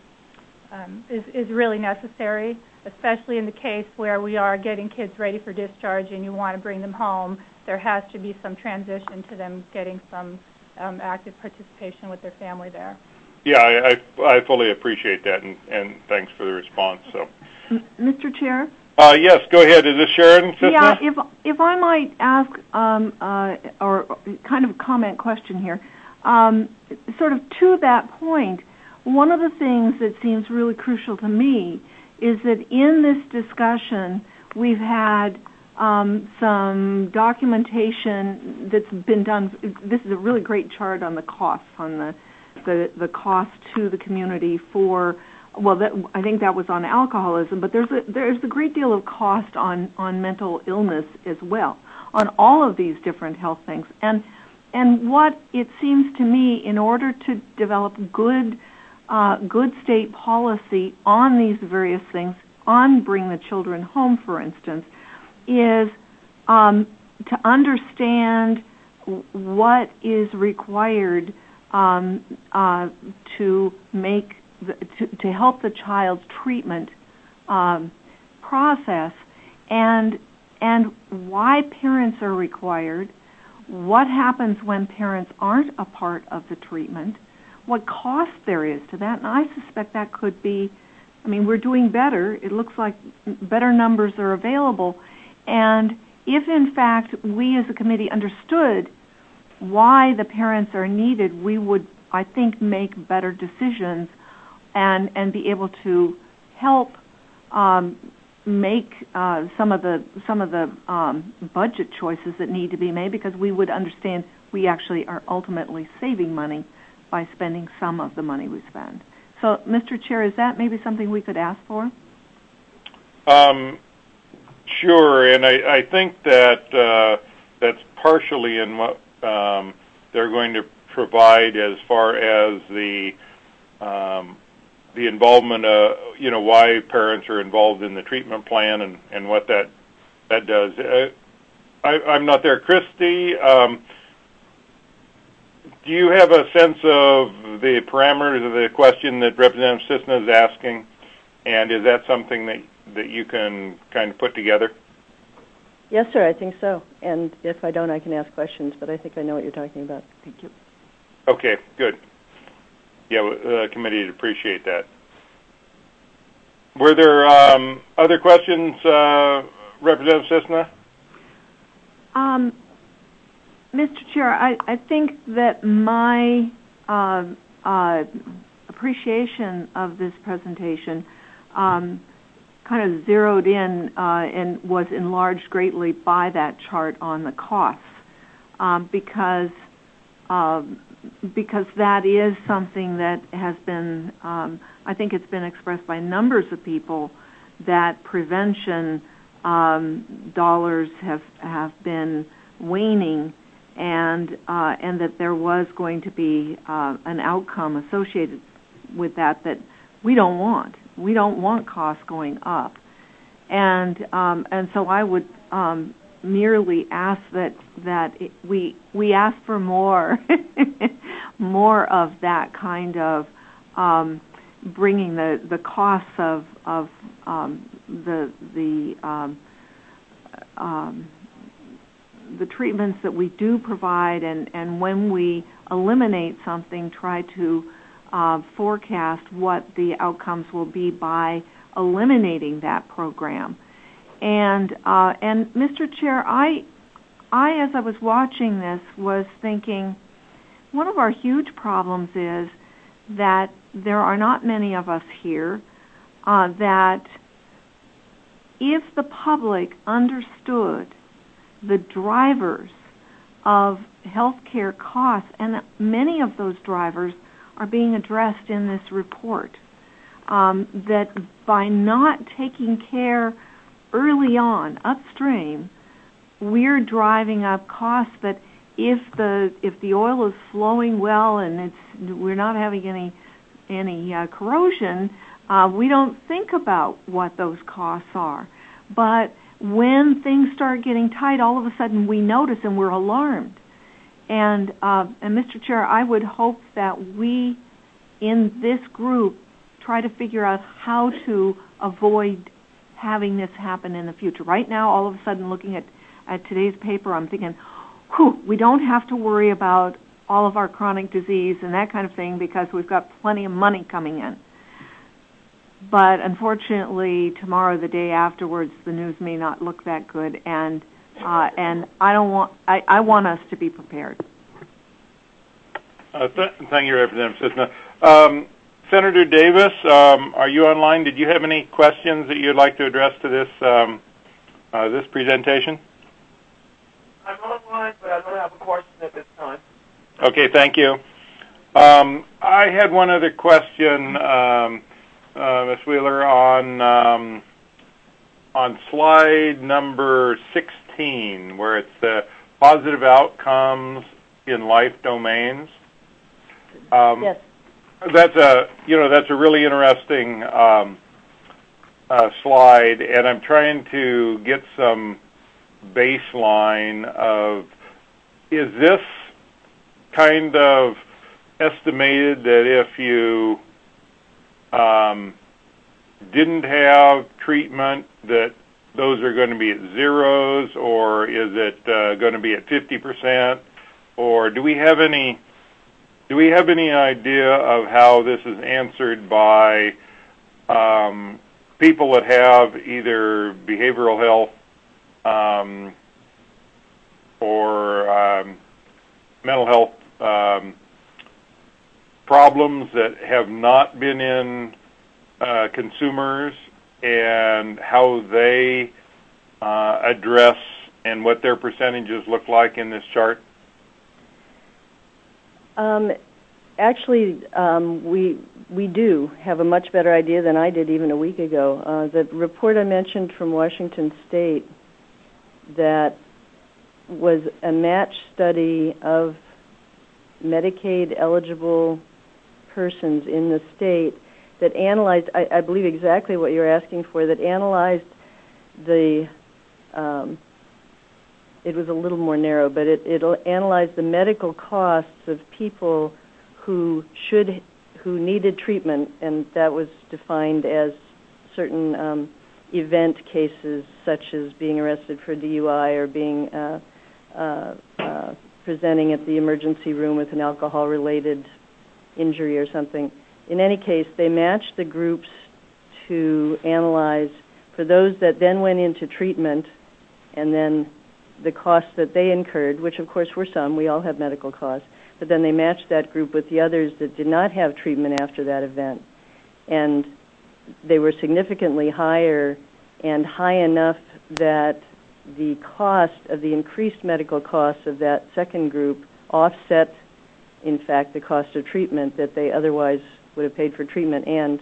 [SPEAKER 5] um, is, is really necessary, especially in the case where we are getting kids ready for discharge and you want to bring them home. There has to be some transition to them getting some um, active participation with their family there.
[SPEAKER 2] Yeah, I, I, I fully appreciate that, and, and thanks for the response. So,
[SPEAKER 3] M- Mister Chair?
[SPEAKER 2] uh, yes, go ahead. Is this Sharon? Sisna?
[SPEAKER 3] Yeah, if if I might ask, um, uh, or kind of a comment question here, um, sort of to that point, one of the things that seems really crucial to me is that in this discussion we've had um, some documentation that's been done. This is a really great chart on the costs, on the the, the cost to the community for, well, that, I think that was on alcoholism, but there's a, there's a great deal of cost on, on mental illness as well, on all of these different health things. And and what it seems to me, in order to develop good uh, good state policy on these various things, on bring the children home, for instance, is um, to understand what is required Um, uh, to make the, to, to help the child's treatment um, process, and and why parents are required, what happens when parents aren't a part of the treatment, what cost there is to that, and I suspect that could be, I mean, we're doing better. It looks like better numbers are available, and if in fact we as a committee understood why the parents are needed, we would, I think, make better decisions and and be able to help um, make uh, some of the some of the um, budget choices that need to be made, because we would understand we actually are ultimately saving money by spending some of the money we spend. So, Mister Chair, is that maybe something we could ask for?
[SPEAKER 2] Um, sure, and I, I think that uh, that's partially in what Um, they're going to provide as far as the um, the involvement, uh, you know, why parents are involved in the treatment plan and, and what that that does. Uh, I, I'm not there, Christy. Um, do you have a sense of the parameters of the question that Representative Cisna is asking? And is that something that, that you can kind of put together?
[SPEAKER 1] Yes, sir, I think so. And if I don't, I can ask questions, but I think I know what you're talking about.
[SPEAKER 3] Thank you.
[SPEAKER 2] Okay, good. Yeah, the uh, committee would appreciate that. Were there um, other questions, uh, Representative Cisna?
[SPEAKER 3] Um, Mister Chair, I, I think that my uh, uh, appreciation of this presentation um, kind of zeroed in uh, and was enlarged greatly by that chart on the costs, um, because um, because that is something that has been, um, I think it's been expressed by numbers of people that prevention um, dollars have have been waning, and uh, and that there was going to be uh, an outcome associated with that that we don't want. We don't want costs going up, and um, and so I would um, merely ask that that it, we we ask for more more of that kind of um, bringing the, the costs of of um, the the um, um, the treatments that we do provide, and, and when we eliminate something, try to uh, forecast what the outcomes will be by eliminating that program. And uh, and Mister Chair, I I as I was watching this was thinking, one of our huge problems is that there are not many of us here uh, that if the public understood the drivers of healthcare costs, and many of those drivers are being addressed in this report, um, that by not taking care early on, upstream, we're driving up costs that if the if the oil is flowing well and it's we're not having any any uh, corrosion, uh, we don't think about what those costs are. But when things start getting tight, all of a sudden we notice and we're alarmed. And uh, and Mister Chair, I would hope that we in this group try to figure out how to avoid having this happen in the future. Right now, all of a sudden, looking at, at today's paper, I'm thinking, whew, we don't have to worry about all of our chronic disease and that kind of thing because we've got plenty of money coming in. But unfortunately, tomorrow, the day afterwards, the news may not look that good, and uh, and I don't want I, I want us to be prepared.
[SPEAKER 2] Uh, th- thank you, Representative Cisna. Um, Senator Davis, um, are you online? Did you have any questions that you'd like to address to this um, uh, this presentation?
[SPEAKER 6] I'm online, but I don't have a question at this time.
[SPEAKER 2] Okay, thank you. Um, I had one other question, um, uh, Miz Wheeler, on um, on slide number sixteen, where it's the positive outcomes in life domains. Um,
[SPEAKER 1] yes.
[SPEAKER 2] That's a you know that's a really interesting um, uh, slide, and I'm trying to get some baseline of, is this kind of estimated that if you um, didn't have treatment that those are going to be at zeros, or is it uh, going to be at fifty percent, or do we have any Do we have any idea of how this is answered by um, people that have either behavioral health um, or um, mental health um, problems that have not been in uh, consumers, and how they uh, address and what their percentages look like in this chart?
[SPEAKER 1] Um, actually, um, we we do have a much better idea than I did even a week ago. Uh, the report I mentioned from Washington State that was a match study of Medicaid-eligible persons in the state that analyzed, I, I believe exactly what you're asking for, that analyzed the um, it was a little more narrow, but it, it'll analyze the medical costs of people who should, who needed treatment, and that was defined as certain um, event cases, such as being arrested for D U I or being uh, uh, uh, presenting at the emergency room with an alcohol-related injury or something. In any case, they matched the groups to analyze for those that then went into treatment, and then the costs that they incurred, which of course were some, we all have medical costs, but then they matched that group with the others that did not have treatment after that event. And they were significantly higher and high enough that the cost of the increased medical costs of that second group offset, in fact, the cost of treatment that they otherwise would have paid for treatment and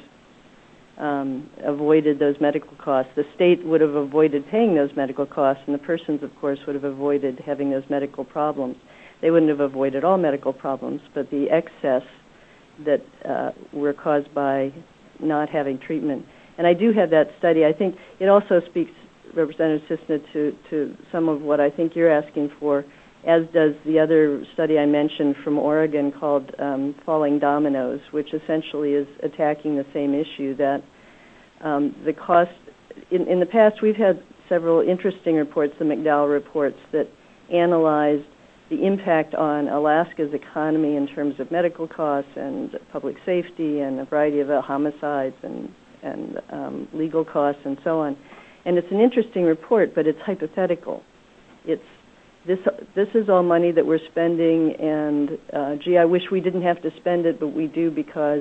[SPEAKER 1] um, avoided those medical costs. The state would have avoided paying those medical costs, and the persons, of course, would have avoided having those medical problems. They wouldn't have avoided all medical problems, but the excess that uh, were caused by not having treatment. And I do have that study. I think it also speaks, Representative Cisna, to, to some of what I think you're asking for, as does the other study I mentioned from Oregon called um, Falling Dominoes, which essentially is attacking the same issue, that um, the cost, in, in the past we've had several interesting reports, the McDowell reports, that analyzed the impact on Alaska's economy in terms of medical costs and public safety and a variety of uh, homicides and, and um, legal costs and so on. And it's an interesting report, but it's hypothetical. It's This this is all money that we're spending, and uh, gee, I wish we didn't have to spend it, but we do because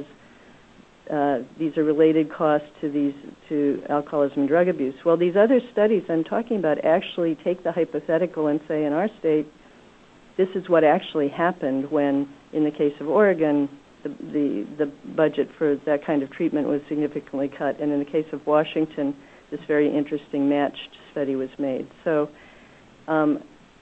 [SPEAKER 1] uh, these are related costs to these to alcoholism and drug abuse. Well, these other studies I'm talking about actually take the hypothetical and say, in our state, this is what actually happened when, in the case of Oregon, the the, the budget for that kind of treatment was significantly cut, and in the case of Washington, this very interesting matched study was made. So. Um,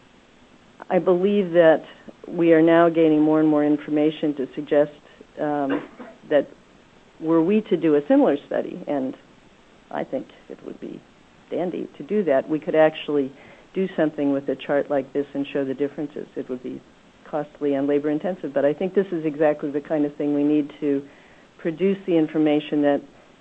[SPEAKER 1] I believe that we are now gaining more and more information to suggest um, that were we to do a similar study, and I think it would be dandy to do that, we could actually do something with a chart like this and show the differences. It would be costly and labor intensive, but I think this is exactly the kind of thing we need to produce the information that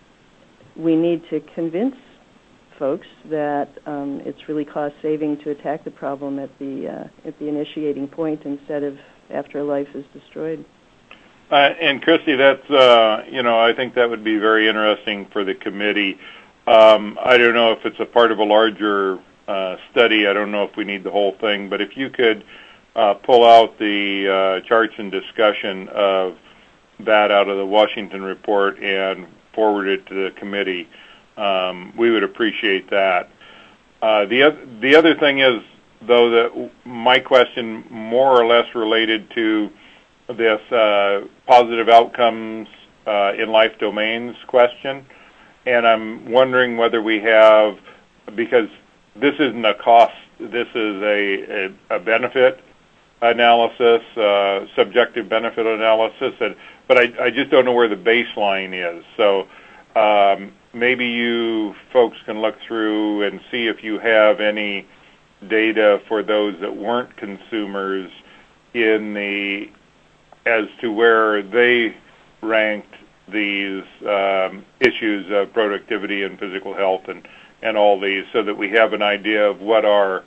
[SPEAKER 1] we need to convince folks that um, it's really cost-saving to attack the problem at the uh, at the initiating point instead of after a life is destroyed.
[SPEAKER 2] Uh, and Christy, that's uh, you know, I think that would be very interesting for the committee. Um, I don't know if it's a part of a larger uh, study. I don't know if we need the whole thing, but if you could uh, pull out the uh, charts and discussion of that out of the Washington report and forward it to the committee. Um, we would appreciate that. Uh, the, other, the other thing is, though, that my question more or less related to this uh, positive outcomes uh, in life domains question, and I'm wondering whether we have, because this isn't a cost, this is a, a, a benefit analysis, uh, subjective benefit analysis, and, but I, I just don't know where the baseline is. So um, maybe you folks can look through and see if you have any data for those that weren't consumers in the, as to where they ranked these um, issues of productivity and physical health and, and all these, so that we have an idea of what our,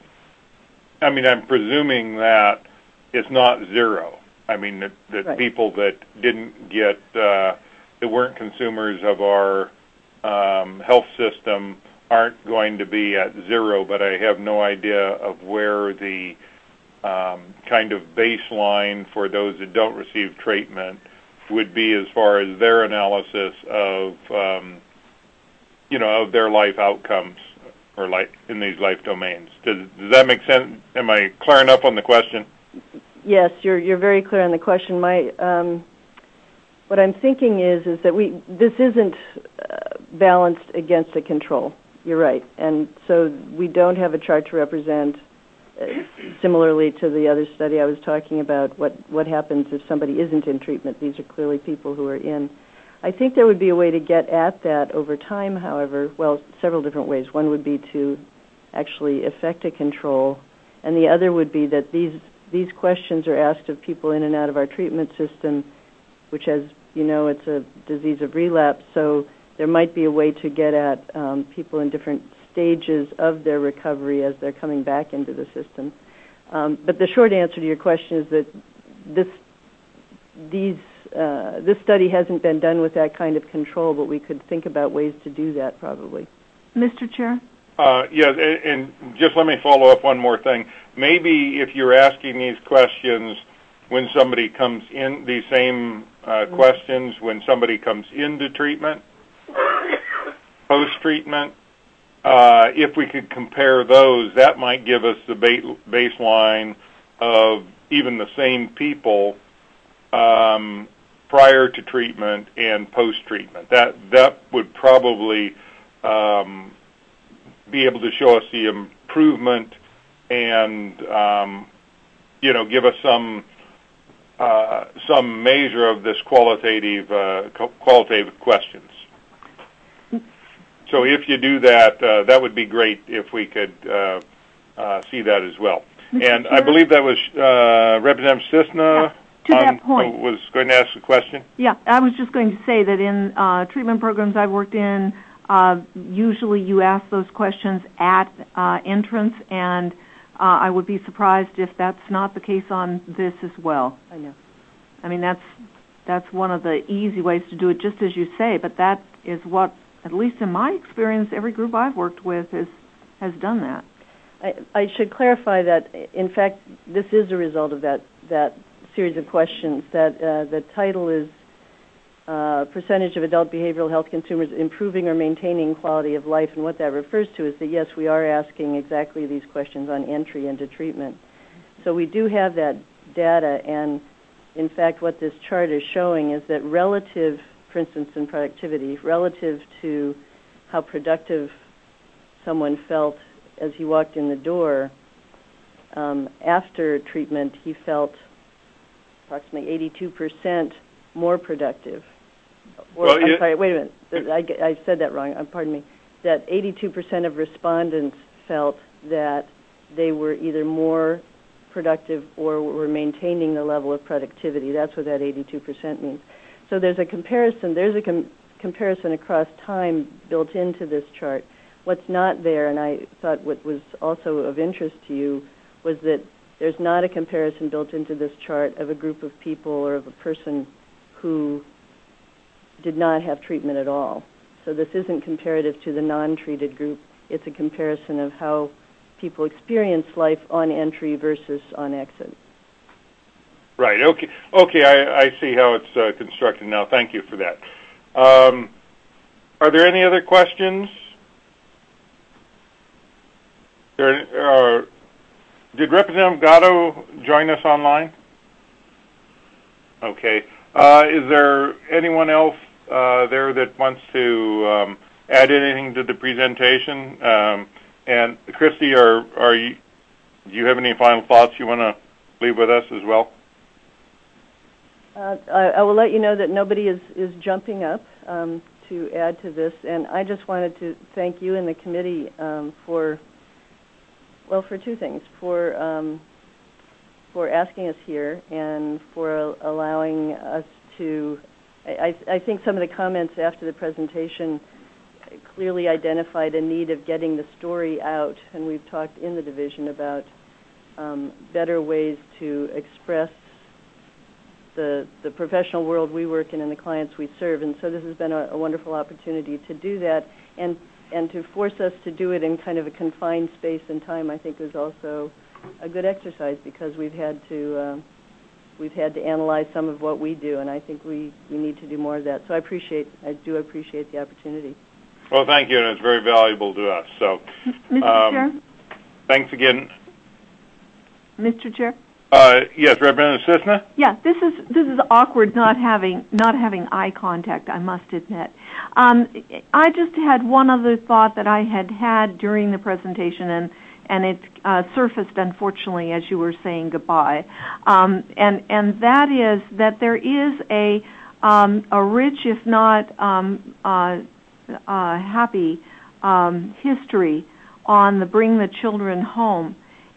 [SPEAKER 2] I mean, I'm presuming that it's not zero. I mean, that, that
[SPEAKER 1] right.
[SPEAKER 2] people that didn't get, uh, that weren't consumers of our um, health system aren't going to be at zero, but I have no idea of where the um, kind of baseline for those that don't receive treatment would be as far as their analysis of, um, you know, of their life outcomes or like in these life domains. Does, does that make sense? Am I clear enough on the question?
[SPEAKER 1] Yes, you're you're very clear on the question. My um, what I'm thinking is is that we this isn't uh, balanced against a control. You're right, and so we don't have a chart to represent. Uh, similarly to the other study I was talking about, what what happens if somebody isn't in treatment? These are clearly people who are in. I think there would be a way to get at that over time. However, well, several different ways. One would be to actually effect a control. and the other would be that these these questions are asked of people in and out of our treatment system, which, as you know, it's a disease of relapse, so there might be a way to get at um, people in different stages of their recovery as they're coming back into the system. Um, but the short answer to your question is that this these uh, this study hasn't been done with that kind of control, but we could think about ways to do that probably.
[SPEAKER 3] Mister Chair?
[SPEAKER 2] Uh, yes, and, and just let me follow up one more thing. Maybe if you're asking these questions when somebody comes in, these same uh, mm-hmm. questions when somebody comes into treatment, post-treatment, uh, if we could compare those, that might give us the ba- baseline of even the same people um, prior to treatment and post-treatment. That that would probably um, be able to show us the improvement and um, you know give us some uh, some measure of this qualitative uh, qualitative questions. So if you do that, uh, that would be great if we could uh, uh, see that as well.
[SPEAKER 3] Mister
[SPEAKER 2] And
[SPEAKER 3] Chair?
[SPEAKER 2] I believe that was uh, Representative Cisna.
[SPEAKER 3] Yeah. To that point,
[SPEAKER 2] was going to ask a question.
[SPEAKER 3] Yeah, I was just going to say that in uh, treatment programs I've worked in, uh, usually you ask those questions at uh, entrance, and uh, I would be surprised if that's not the case on this as well.
[SPEAKER 1] I know.
[SPEAKER 3] I mean, that's that's one of the easy ways to do it, just as you say. But that is what, at least in my experience, every group I've worked with has has done that.
[SPEAKER 1] I, I should clarify that, in fact, this is a result of that that. series of questions. That uh, the title is uh, Percentage of Adult Behavioral Health Consumers Improving or Maintaining Quality of Life, and what that refers to is that, yes, we are asking exactly these questions on entry into treatment. So we do have that data, and in fact what this chart is showing is that relative, for instance, in productivity, relative to how productive someone felt as he walked in the door, um, after treatment he felt approximately eighty-two percent more productive. Or,
[SPEAKER 2] well,
[SPEAKER 1] I'm
[SPEAKER 2] it,
[SPEAKER 1] sorry, wait a minute. I, I said that wrong. Uh, pardon me. That eighty-two percent of respondents felt that they were either more productive or were maintaining the level of productivity. That's what that eighty-two percent means. So there's a comparison. There's a com- comparison across time built into this chart. What's not there, and I thought what was also of interest to you, was that there's not a comparison built into this chart of a group of people or of a person who did not have treatment at all. So this isn't comparative to the non-treated group. It's a comparison of how people experience life on entry versus on exit.
[SPEAKER 2] Right. Okay. Okay. I, I see how it's uh, constructed now. Thank you for that. Um, are there any other questions? There are. Did Representative Gatto join us online? Okay. Uh, is there anyone else uh, there that wants to um, add anything to the presentation? Um, and Christy, are are you? Do you have any final thoughts you want to leave with us as well?
[SPEAKER 1] Uh, I, I will let you know that nobody is, is jumping up um, to add to this, and I just wanted to thank you and the committee um, for. Well, for two things, for um, for asking us here and for allowing us to, I, I think some of the comments after the presentation clearly identified a need of getting the story out, and we've talked in the division about um, better ways to express the the professional world we work in and the clients we serve, and so this has been a, a wonderful opportunity to do that, and and to force us to do it in kind of a confined space and time, I think, is also a good exercise, because we've had to uh, we've had to analyze some of what we do, and I think we, we need to do more of that. So I appreciate I do appreciate the opportunity.
[SPEAKER 2] Well, thank you, and it's very valuable to us. So,
[SPEAKER 3] Mister
[SPEAKER 2] um,
[SPEAKER 3] Chair.
[SPEAKER 2] Thanks again,
[SPEAKER 3] Mister Chair.
[SPEAKER 2] Uh, yes, Representative Cisna?
[SPEAKER 3] Yeah, this is this is awkward not having not having eye contact, I must admit. Um, I just had one other thought that I had had during the presentation, and and it uh, surfaced, unfortunately, as you were saying goodbye. Um, and and that is that there is a um, a rich, if not um, uh, uh, happy, um, history on the Bring the Children Home.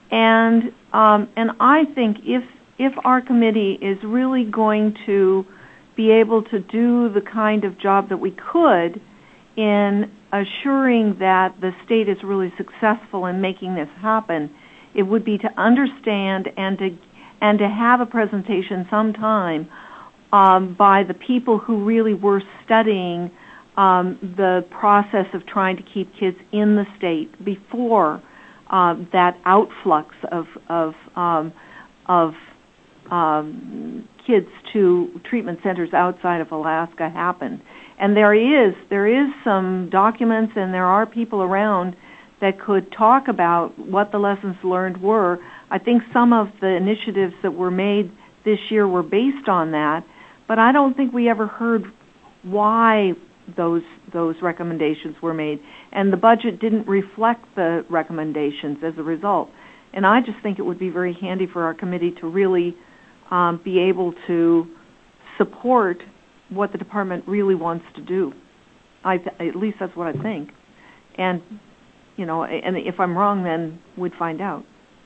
[SPEAKER 3] And um, and I think if if our committee is really going to be able to do the kind of job that we could in assuring that the state is really successful in making this happen, it would be to understand and to and to have a presentation sometime um, by the people who really were studying um, the process of trying to keep kids in the state before Uh, that outflux of of um, of um, kids to treatment centers outside of Alaska happened. And there is there is some documents, and there are people around that could talk about what the lessons learned were. I think some of the initiatives that were made this year were based on that, but I don't think we ever heard why those those recommendations were made, and the budget didn't reflect the recommendations as a result. And I just think it would be very handy for our committee to really um, be able to support what the department really wants to do. I th- at least that's what I think. And you know, and if I'm wrong, then we'd find out.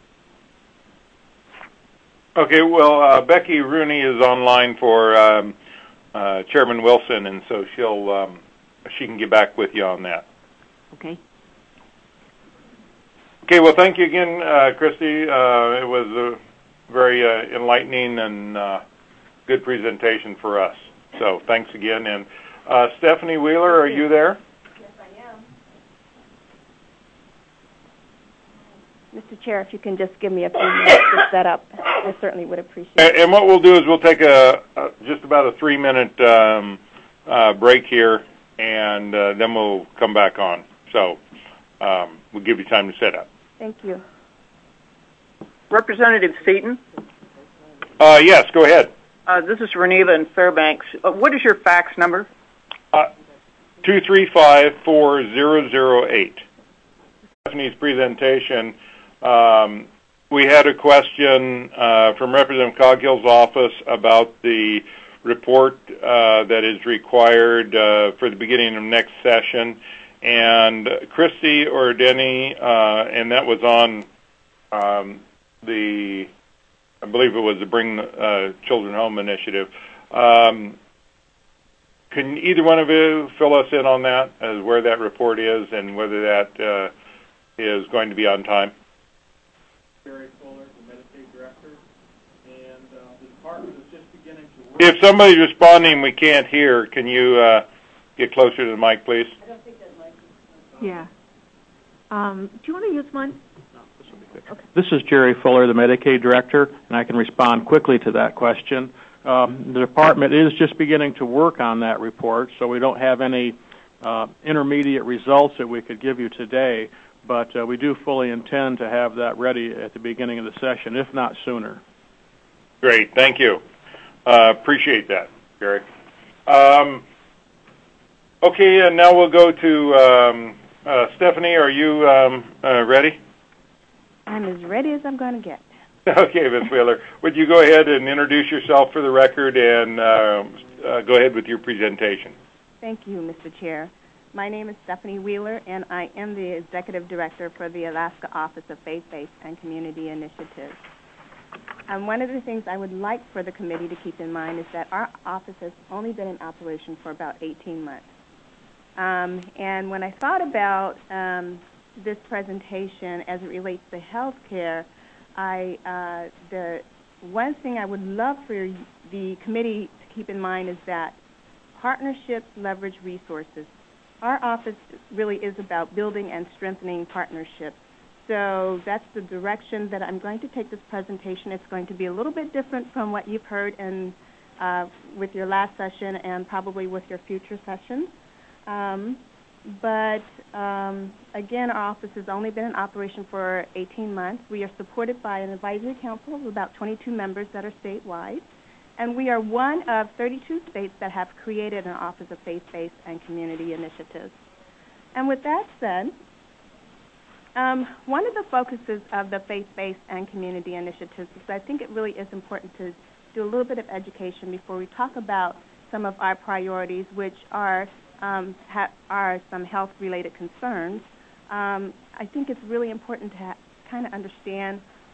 [SPEAKER 2] Okay. Well, uh, Becky Rooney is online for Um Uh, Chairman Wilson, and so she'll um, she can get back with you on that.
[SPEAKER 3] Okay.
[SPEAKER 2] Okay. Well, thank you again, uh, Christy. Uh, it was a very uh, enlightening and uh, good presentation for us. So thanks again. And uh, Stephanie Wheeler, are you there?
[SPEAKER 7] Yes, I am. Mister Chair, if you can just give me a few minutes to set up, I certainly would appreciate it.
[SPEAKER 2] And what we'll do is we'll take a, a just about a three-minute um, uh, break here, and uh, then we'll come back on. So um, we'll give you time to set up.
[SPEAKER 7] Thank you.
[SPEAKER 8] Representative Seaton?
[SPEAKER 2] Uh, yes, go ahead.
[SPEAKER 8] Uh, this is Reneva in Fairbanks. Uh, what is your fax number?
[SPEAKER 2] Uh, two three five, four zero zero eight. Stephanie's presentation, um, we had a question uh, from Representative Coghill's office about the report uh, that is required uh, for the beginning of next session. And Christy or Denny, uh, and that was on um, the, I believe it was the Bring uh, Children Home initiative. Um, can either one of you fill us in on that, as where that report is and whether that uh, is going to be on time?
[SPEAKER 4] Barry Fuller, the Medicaid Director, and uh, the department is just beginning to work.
[SPEAKER 2] If somebody's responding we can't hear, can you uh, get closer to the mic, please?
[SPEAKER 1] I don't think that mic is...
[SPEAKER 3] Yeah. Um, do you want to use mine?
[SPEAKER 9] No, this will be quick. Okay. This is Jerry Fuller, the Medicaid Director, and I can respond quickly to that question. Um, the department is just beginning to work on that report, so we don't have any uh, intermediate results that we could give you today, but uh, we do fully intend to have that ready at the beginning of the session, if not sooner.
[SPEAKER 2] Great, thank you. Uh, appreciate that, Gary. Um, okay, and now we'll go to um, uh, Stephanie. Are you um, uh, ready?
[SPEAKER 7] I'm as ready as I'm going to get.
[SPEAKER 2] Okay, Miz Wheeler. Would you go ahead and introduce yourself for the record and uh, uh, go ahead with your presentation?
[SPEAKER 7] Thank you, Mister Chair. My name is Stephanie Wheeler, and I am the Executive Director for the Alaska Office of Faith-Based and Community Initiatives. And one of the things I would like for the committee to keep in mind is that our office has only been in operation for about eighteen months. Um, and when I thought about um, this presentation as it relates to health care, I, uh, the one thing I would love for the committee to keep in mind is that partnerships leverage resources. Our office really is about building and strengthening partnerships. So that's the direction that I'm going to take this presentation. It's going to be a little bit different from what you've heard in, uh, with your last session and probably with your future sessions. Um, But, um, again, our office has only been in operation for eighteen months. We are supported by an advisory council of about twenty-two members that are statewide. And we are one of thirty-two states that have created an Office of Faith-Based and Community Initiatives. And with that said, um, one of the focuses of the Faith-Based and Community Initiatives is I think it really is important to do a little bit of education before we talk about some of our priorities, which are Um, ha are some health-related concerns. Um, I think it's really important to kind of understand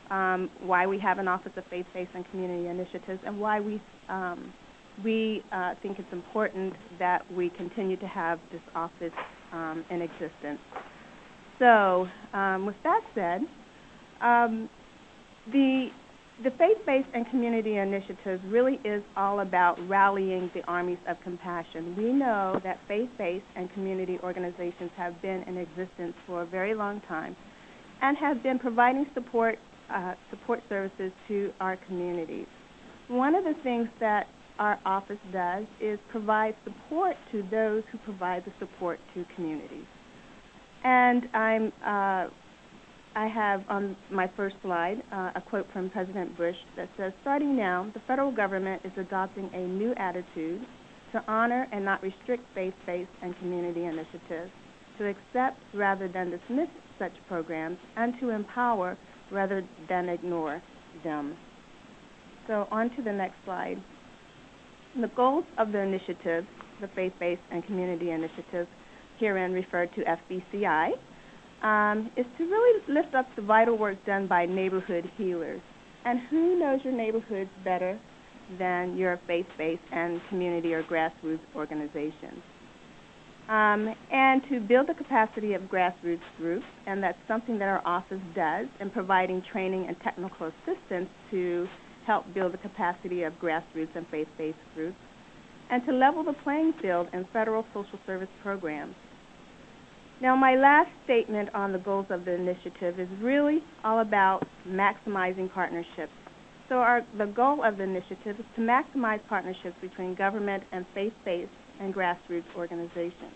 [SPEAKER 7] um, why we have an Office of Faith-Based and Community Initiatives, and why we um, we uh, think it's important that we continue to have this office um, in existence. So, um, with that said, um, the the Faith-Based and Community Initiatives really is all about rallying the armies of compassion. We know that faith-based and community organizations have been in existence for a very long time and have been providing support uh, support services to our communities. One of the things that our office does is provide support to those who provide the support to communities. And I'm, uh, I have on my first slide uh, a quote from President Bush that says, "Starting now, the federal government is adopting a new attitude to honor and not restrict faith-based and community initiatives, to accept rather than dismiss such programs, and to empower rather than ignore them." So on to the next slide. The goals of the initiative, the Faith-Based and Community Initiative, herein referred to F B C I, um, is to really lift up the vital work done by neighborhood healers. And who knows your neighborhoods better than your faith-based and community or grassroots organizations? Um, and to build the capacity of grassroots groups, and that's something that our office does in providing training and technical assistance to help build the capacity of grassroots and faith-based groups, and to level the playing field in federal social service programs. Now, my last statement on the goals of the initiative is really all about maximizing partnerships. So our, the goal of the initiative is to maximize partnerships between government and faith-based and grassroots organizations.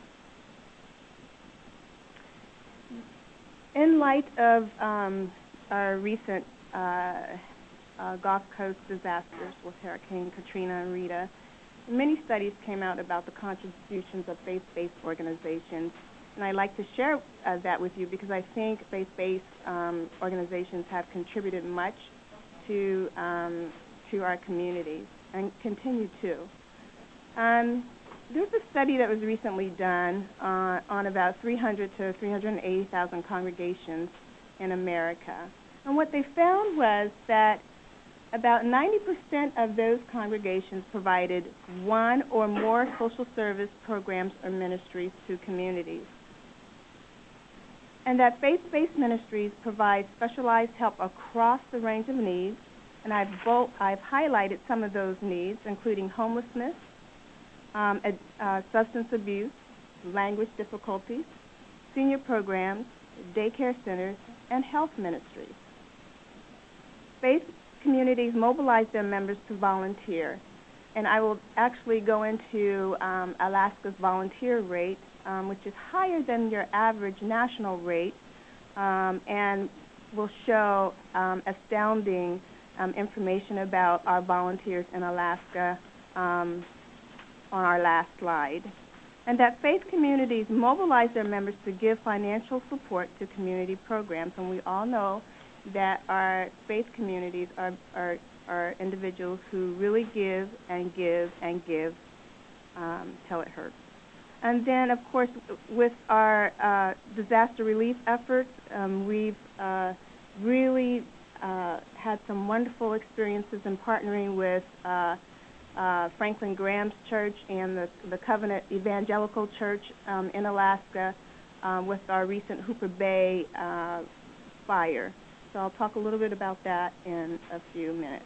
[SPEAKER 7] In light of um, our recent uh, uh, Gulf Coast disasters with Hurricane Katrina and Rita, many studies came out about the contributions of faith-based organizations, and I'd like to share uh, that with you because I think faith-based um, organizations have contributed much to um, to our communities and continue to. Um, there's a study that was recently done uh, on about three hundred to three hundred eighty thousand congregations in America, and what they found was that about ninety percent of those congregations provided one or more social service programs or ministries to communities, and that faith-based ministries provide specialized help across the range of needs, and I've, bo- I've highlighted some of those needs, including homelessness, um, ad- uh, substance abuse, language difficulties, senior programs, daycare centers, and health ministries. Faith communities mobilize their members to volunteer, and I will actually go into um, Alaska's volunteer rate, um, which is higher than your average national rate, um, and will show um, astounding um, information about our volunteers in Alaska um, on our last slide. And that faith communities mobilize their members to give financial support to community programs, and we all know that our faith communities are, are, are individuals who really give and give and give um, till it hurts. And then, of course, with our uh, disaster relief efforts, um, we've uh, really uh, had some wonderful experiences in partnering with uh, uh, Franklin Graham's church and the, the Covenant Evangelical Church um, in Alaska um, with our recent Hooper Bay uh, fire. So I'll talk a little bit about that in a few minutes.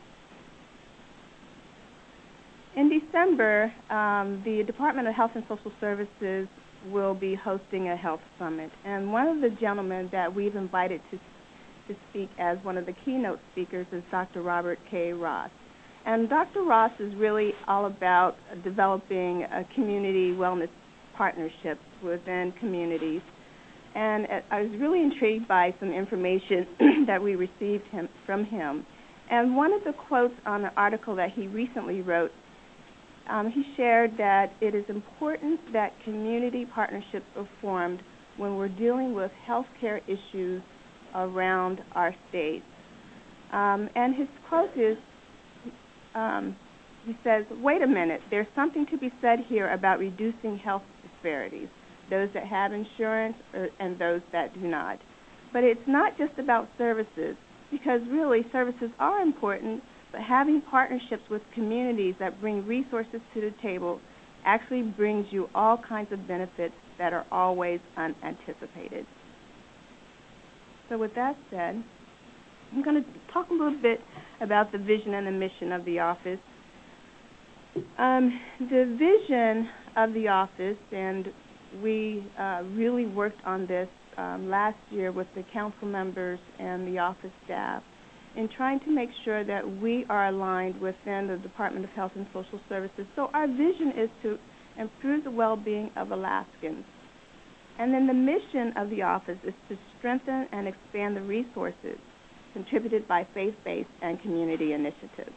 [SPEAKER 7] In December, um, the Department of Health and Social Services will be hosting a health summit. And one of the gentlemen that we've invited to, to speak as one of the keynote speakers is Doctor Robert K. Ross. And Doctor Ross is really all about developing a community wellness partnerships within communities. And I was really intrigued by some information that we received him, from him. And one of the quotes on an article that he recently wrote, um, he shared that it is important that community partnerships are formed when we're dealing with healthcare issues around our states. Um, and his quote is, um, he says, "Wait a minute, there's something to be said here about reducing health disparities, those that have insurance or, and those that do not. But it's not just about services. because really services are important, but having partnerships with communities that bring resources to the table actually brings you all kinds of benefits that are always unanticipated. So with that said, I'm going to talk a little bit about the vision and the mission of the office. Um, the vision of the office, and we uh, really worked on this um, last year with the council members and the office staff in trying to make sure that we are aligned within the Department of Health and Social Services. So our vision is to improve the well-being of Alaskans. And then the mission of the office is to strengthen and expand the resources contributed by faith-based and community initiatives.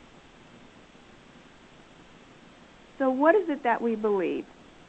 [SPEAKER 7] So what is it that we believe?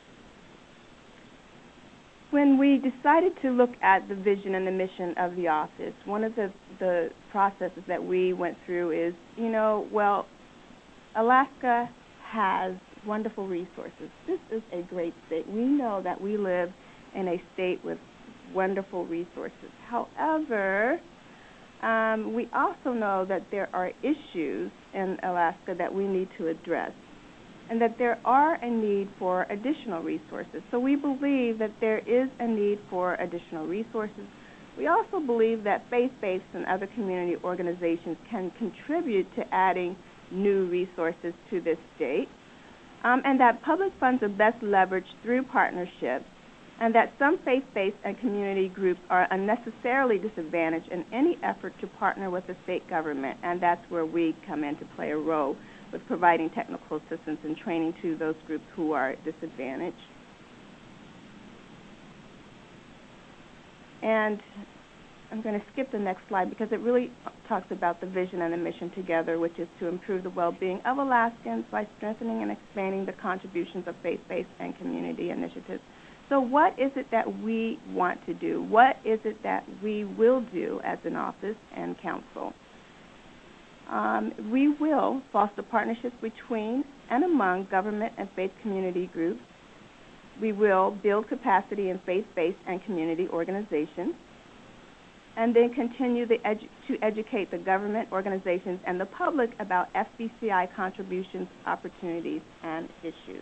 [SPEAKER 7] When we decided to look at the vision and the mission of the office, one of the, the processes that we went through is, you know, well, Alaska has wonderful resources. This is a great state. We know that we live in a state with wonderful resources. However, um, we also know that there are issues in Alaska that we need to address, and that there are a need for additional resources. So we believe that there is a need for additional resources. We also believe that faith-based and other community organizations can contribute to adding new resources to this state, um, and that public funds are best leveraged through partnerships, and that some faith-based and community groups are unnecessarily disadvantaged in any effort to partner with the state government, and that's where we come in to play a role with providing technical assistance and training to those groups who are disadvantaged. And I'm going to skip the next slide because it really talks about the vision and the mission together, which is to improve the well-being of Alaskans by strengthening and expanding the contributions of faith-based and community initiatives. So what is it that we want to do? What is it that we will do as an office and council? Um, we will foster partnerships between and among government and faith community groups. We will build capacity in faith-based and community organizations, and then continue the edu- to educate the government, organizations, and the public about F B C I contributions, opportunities, and issues.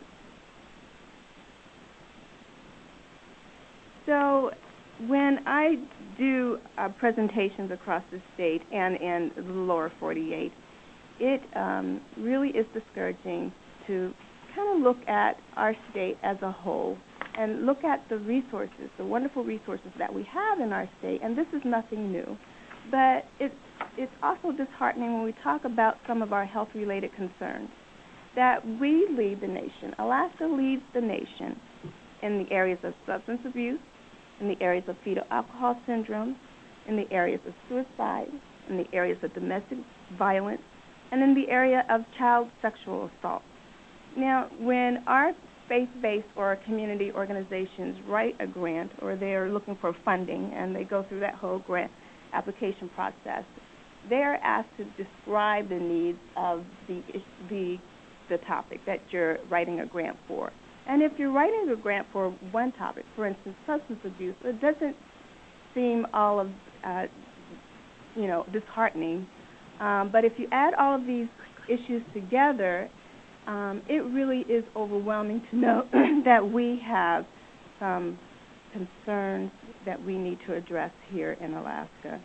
[SPEAKER 7] So when I do uh, presentations across the state and in the lower forty-eight, it um, really is discouraging to kind of look at our state as a whole and look at the resources, the wonderful resources that we have in our state, and this is nothing new. But it's, it's also disheartening when we talk about some of our health-related concerns, that we lead the nation. Alaska leads the nation in the areas of substance abuse, in the areas of fetal alcohol syndrome, in the areas of suicide, in the areas of domestic violence, and in the area of child sexual assault. Now, when our faith-based or community organizations write a grant or they're looking for funding and they go through that whole grant application process, they're asked to describe the needs of the, the, the topic that you're writing a grant for. And if you're writing a grant for one topic, for instance, substance abuse, it doesn't seem all of, uh, you know, disheartening. Um, but if you add all of these issues together, um, it really is overwhelming to know that we have some concerns that we need to address here in Alaska.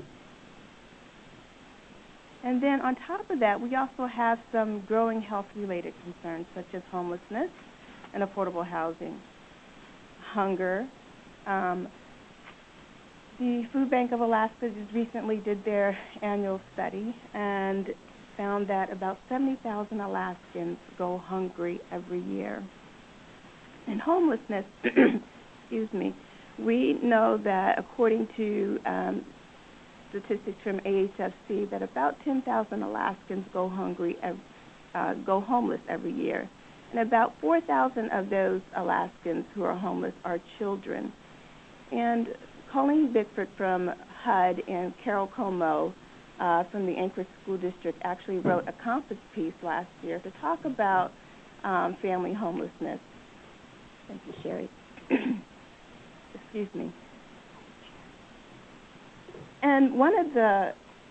[SPEAKER 7] And then on top of that, we also have some growing health-related concerns, such as homelessness and affordable housing, hunger. Um, the Food Bank of Alaska just recently did their annual study and found that about seventy thousand Alaskans go hungry every year. And homelessness, excuse me, we know that according to um, statistics from A H F C that about ten thousand Alaskans go hungry, uh, go homeless every year. And about four thousand of those Alaskans who are homeless are children. And Colleen Bickford from H U D and Carol Como uh, from the Anchorage School District actually wrote a conference piece last year to talk about um, family homelessness. Thank you, Sherry. Excuse me. And one of the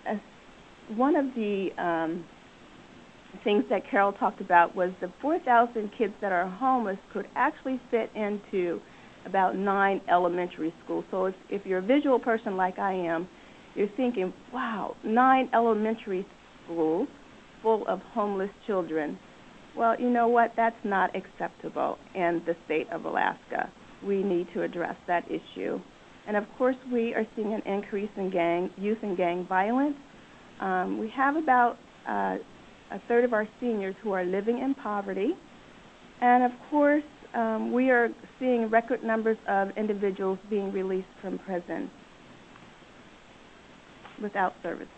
[SPEAKER 7] uh, one of the um, things that Carol talked about was the four thousand kids that are homeless could actually fit into about nine elementary schools. So if, if you're a visual person like I am, you're thinking, wow, nine elementary schools full of homeless children. Well, you know what? That's not acceptable in the state of Alaska. We need to address that issue. And of course, we are seeing an increase in gang youth and gang violence. Um, we have about uh, a third of our seniors who are living in poverty. And of course, um, we are seeing record numbers of individuals being released from prison without services.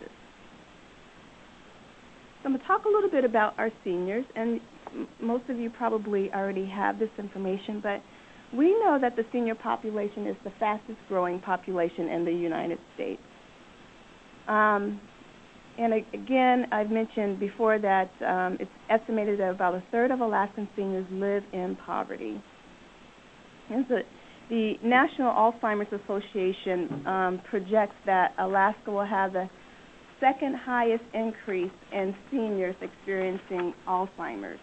[SPEAKER 7] So I'm going to talk a little bit about our seniors, and m- most of you probably already have this information, but we know that the senior population is the fastest growing population in the United States. Um, and a- again, I've mentioned before that um, it's estimated that about a third of Alaskan seniors live in poverty. And so the National Alzheimer's Association um, projects that Alaska will have the second highest increase in seniors experiencing Alzheimer's,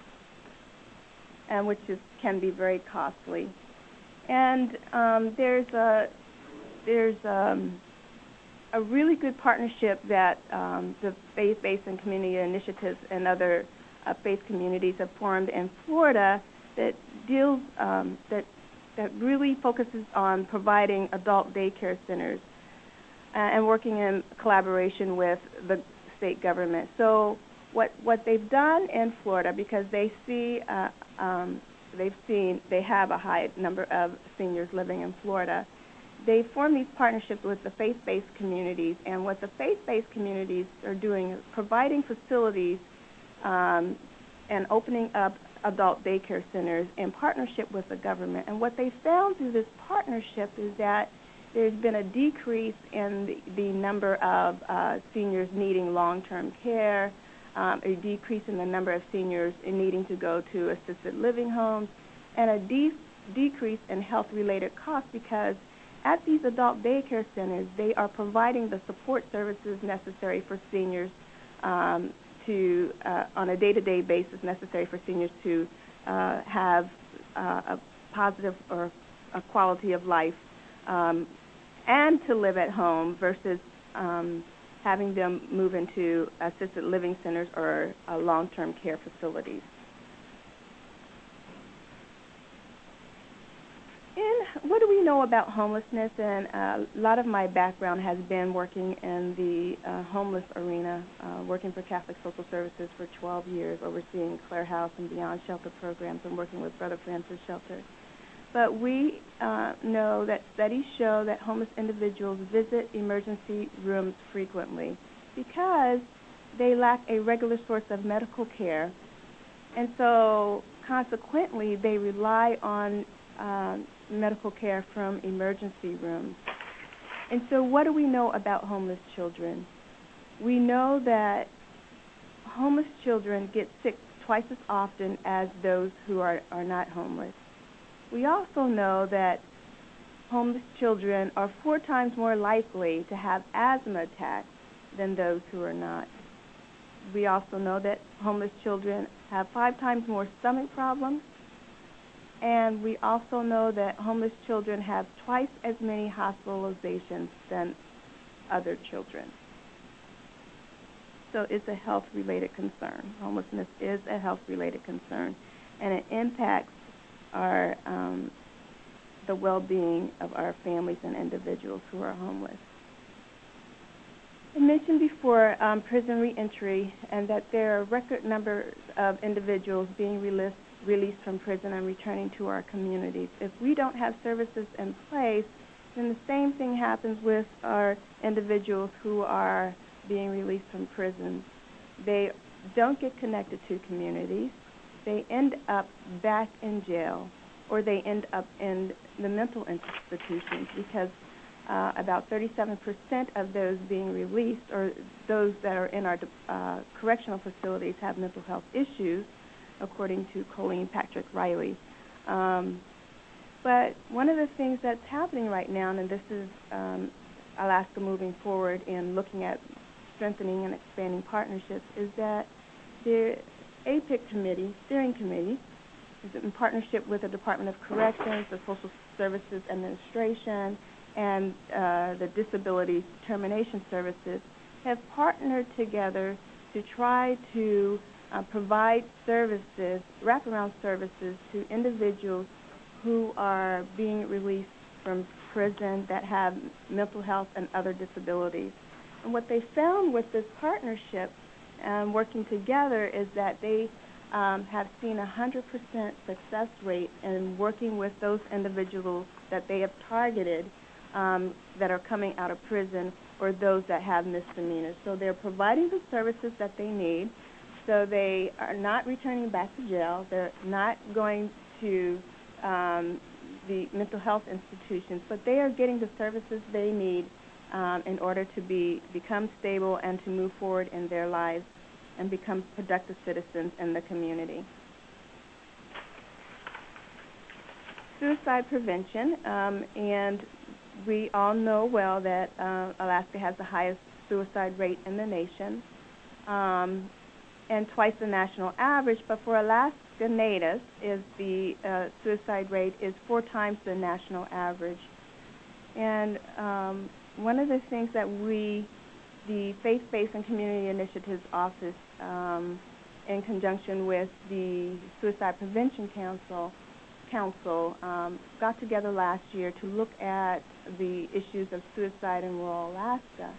[SPEAKER 7] and which is, can be very costly. And um, there's a there's um, a really good partnership that um, the faith-based and community initiatives and other uh, faith communities have formed in Florida that deals um, that that really focuses on providing adult daycare centers uh, and working in collaboration with the state government. So what what they've done in Florida, because they see uh, um, they've seen they have a high number of seniors living in Florida, they form these partnerships with the faith-based communities. And what the faith-based communities are doing is providing facilities um, and opening up adult daycare centers in partnership with the government. And what they found through this partnership is that there's been a decrease in the, the number of uh, seniors needing long-term care, um, a decrease in the number of seniors in needing to go to assisted living homes, and a de- decrease in health-related costs, because at these adult daycare centers, they are providing the support services necessary for seniors um, to, uh, on a day-to-day basis, necessary for seniors to uh, have uh, a positive or a quality of life um, and to live at home versus um, having them move into assisted living centers or uh, long-term care facilities. And what do we know about homelessness? And uh, a lot of my background has been working in the uh, homeless arena, uh, working for Catholic Social Services for twelve years, overseeing Clare House and Beyond Shelter programs, and working with Brother Francis Shelter. But we uh, know that studies show that homeless individuals visit emergency rooms frequently because they lack a regular source of medical care, and so consequently they rely on uh, medical care from emergency rooms. And so what do we know about homeless children? We know that homeless children get sick twice as often as those who are, are not homeless. We also know that homeless children are four times more likely to have asthma attacks than those who are not. We also know that homeless children have five times more stomach problems. And we also know that homeless children have twice as many hospitalizations than other children. So it's a health-related concern. Homelessness is a health-related concern, and it impacts our um, the well-being of our families and individuals who are homeless. I mentioned before um, prison reentry, and that there are record numbers of individuals being released released from prison and returning to our communities. If we don't have services in place, then the same thing happens with our individuals who are being released from prison. They don't get connected to communities. They end up back in jail, or they end up in the mental institutions, because uh, about thirty-seven percent of those being released, or those that are in our uh, correctional facilities, have mental health issues, according to Colleen Patrick Riley. Um, but one of the things that's happening right now, and this is um, Alaska moving forward in looking at strengthening and expanding partnerships is that the A P I C committee, steering committee, is in partnership with the Department of Corrections, the Social Services Administration, and uh, the Disability Determination Services, have partnered together to try to uh, provide services, wraparound services, to individuals who are being released from prison that have mental health and other disabilities. And what they found with this partnership and working together is that they um, have seen a one hundred percent success rate in working with those individuals that they have targeted um, that are coming out of prison or those that have misdemeanors. So they're providing the services that they need. So they are not returning back to jail. They're not going to um, the mental health institutions, but they are getting the services they need um, in order to be become stable and to move forward in their lives and become productive citizens in the community. Suicide prevention, um, and we all know well that uh, Alaska has the highest suicide rate in the nation, um, and twice the national average, but for Alaska natives, is the uh, suicide rate is four times the national average. And um, one of the things that we, the Faith-Based and Community Initiatives Office, um, in conjunction with the Suicide Prevention Council, Council um, got together last year to look at the issues of suicide in rural Alaska.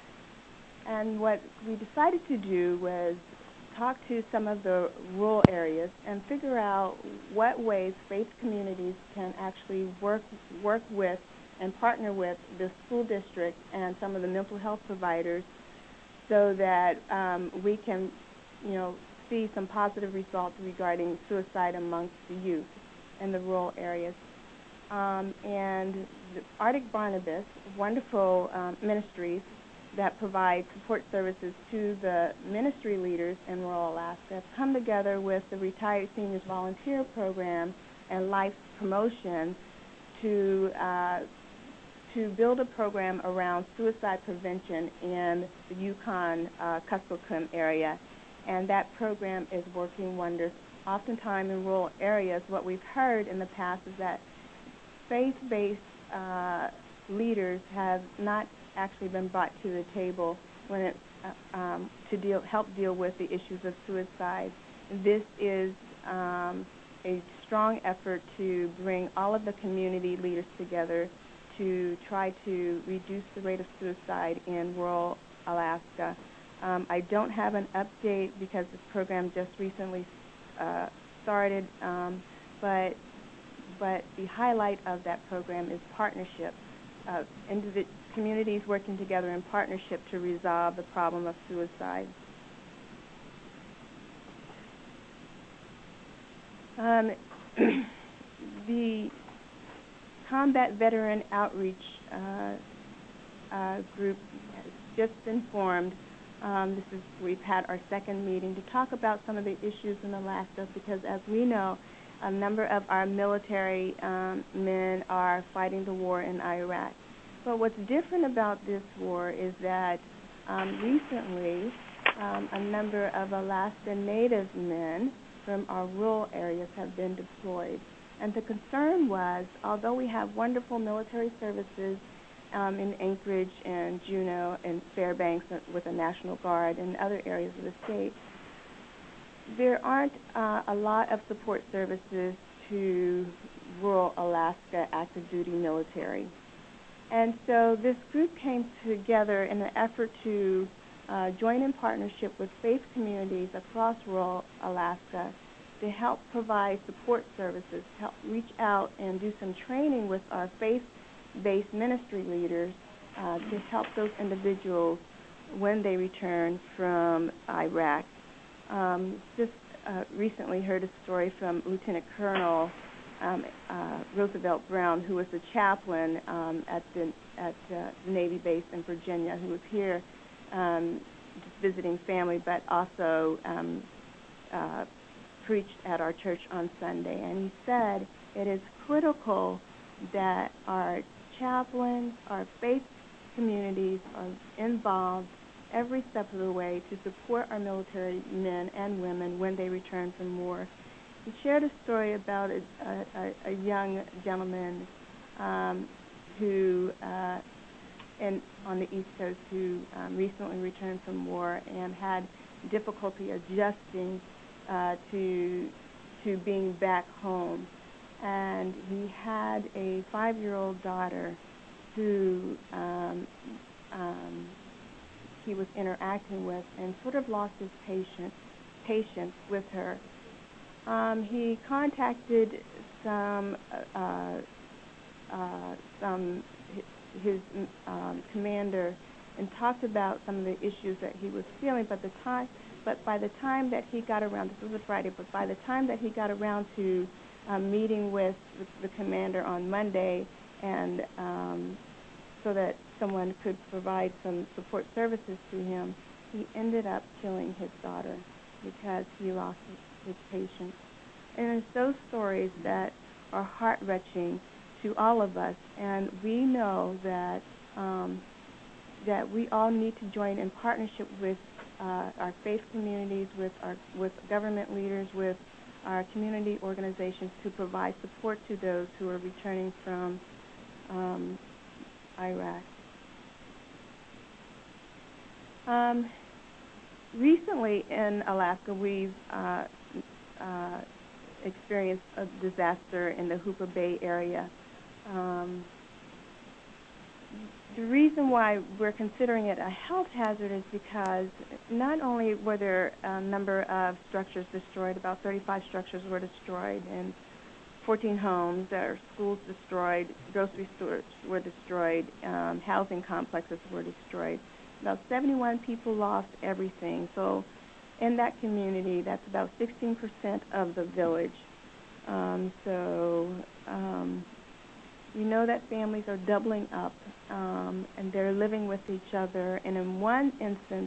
[SPEAKER 7] And what we decided to do was talk to some of the rural areas and figure out what ways faith communities can actually work work with and partner with the school district and some of the mental health providers so that um, we can, you know, see some positive results regarding suicide amongst the youth in the rural areas. Um, and the Arctic Barnabas, wonderful um, ministries that provide support services to the ministry leaders in rural Alaska, have come together with the Retired Seniors Volunteer Program and Life Promotion to uh, to build a program around suicide prevention in the Yukon uh, Kuskokwim area, and that program is working wonders. Oftentimes in rural areas, what we've heard in the past is that faith-based uh, leaders have not actually been brought to the table when it uh, um, to deal help deal with the issues of suicide. This is um, a strong effort to bring all of the community leaders together to try to reduce the rate of suicide in rural Alaska. Um, I don't have an update because this program just recently uh, started, um, but but the highlight of that program is partnership, uh, individ- communities working together in partnership to resolve the problem of suicide. Um, the Combat Veteran Outreach uh, uh, Group has just been formed. Um, this is we've had our second meeting to talk about some of the issues in Alaska because, as we know, a number of our military um, men are fighting the war in Iraq. But what's different about this war is that um, recently um, a number of Alaska Native men from our rural areas have been deployed. And the concern was, although we have wonderful military services um, in Anchorage and Juneau and Fairbanks with the National Guard and other areas of the state, there aren't uh, a lot of support services to rural Alaska active duty military. And so this group came together in an effort to uh, join in partnership with faith communities across rural Alaska to help provide support services, help reach out and do some training with our faith-based ministry leaders uh, to help those individuals when they return from Iraq. Um, just uh, recently heard a story from Lieutenant Colonel um, uh, Roosevelt Brown, who was the chaplain um, at the at uh, the Navy base in Virginia, who was here um, just visiting family, but also um, uh, preached at our church on Sunday. And he said it is critical that our chaplains, our faith communities are involved every step of the way to support our military men and women when they return from war. He shared a story about a, a, a young gentleman um, who, uh, in, on the East Coast, who um, recently returned from war and had difficulty adjusting uh, to to being back home. And he had a five-year-old daughter who um, um, he was interacting with, and sort of lost his patience patience with her. Um, he contacted some uh, uh, some his um, commander and talked about some of the issues that he was feeling. But the time, but by the time that he got around, this was a Friday, but by the time that he got around to um, meeting with the, the commander on Monday, and um, so that someone could provide some support services to him, he ended up killing his daughter because he lost his, his patience. And it's those stories that are heart-wrenching to all of us, and we know that um, that we all need to join in partnership with uh, our faith communities, with our with government leaders, with our community organizations to provide support to those who are returning from um, Iraq. Um, recently in Alaska, we've uh, uh, experienced a disaster in the Hooper Bay area. Um, the reason why we're considering it a health hazard is because not only were there a number of structures destroyed, about thirty-five structures were destroyed, and fourteen homes, there are schools destroyed, grocery stores were destroyed, um, housing complexes were destroyed. About seventy-one people lost everything. So in that community, that's about sixteen percent of the village. Um, so um, we know that families are doubling up, um, and they're living with each other. And in one instance,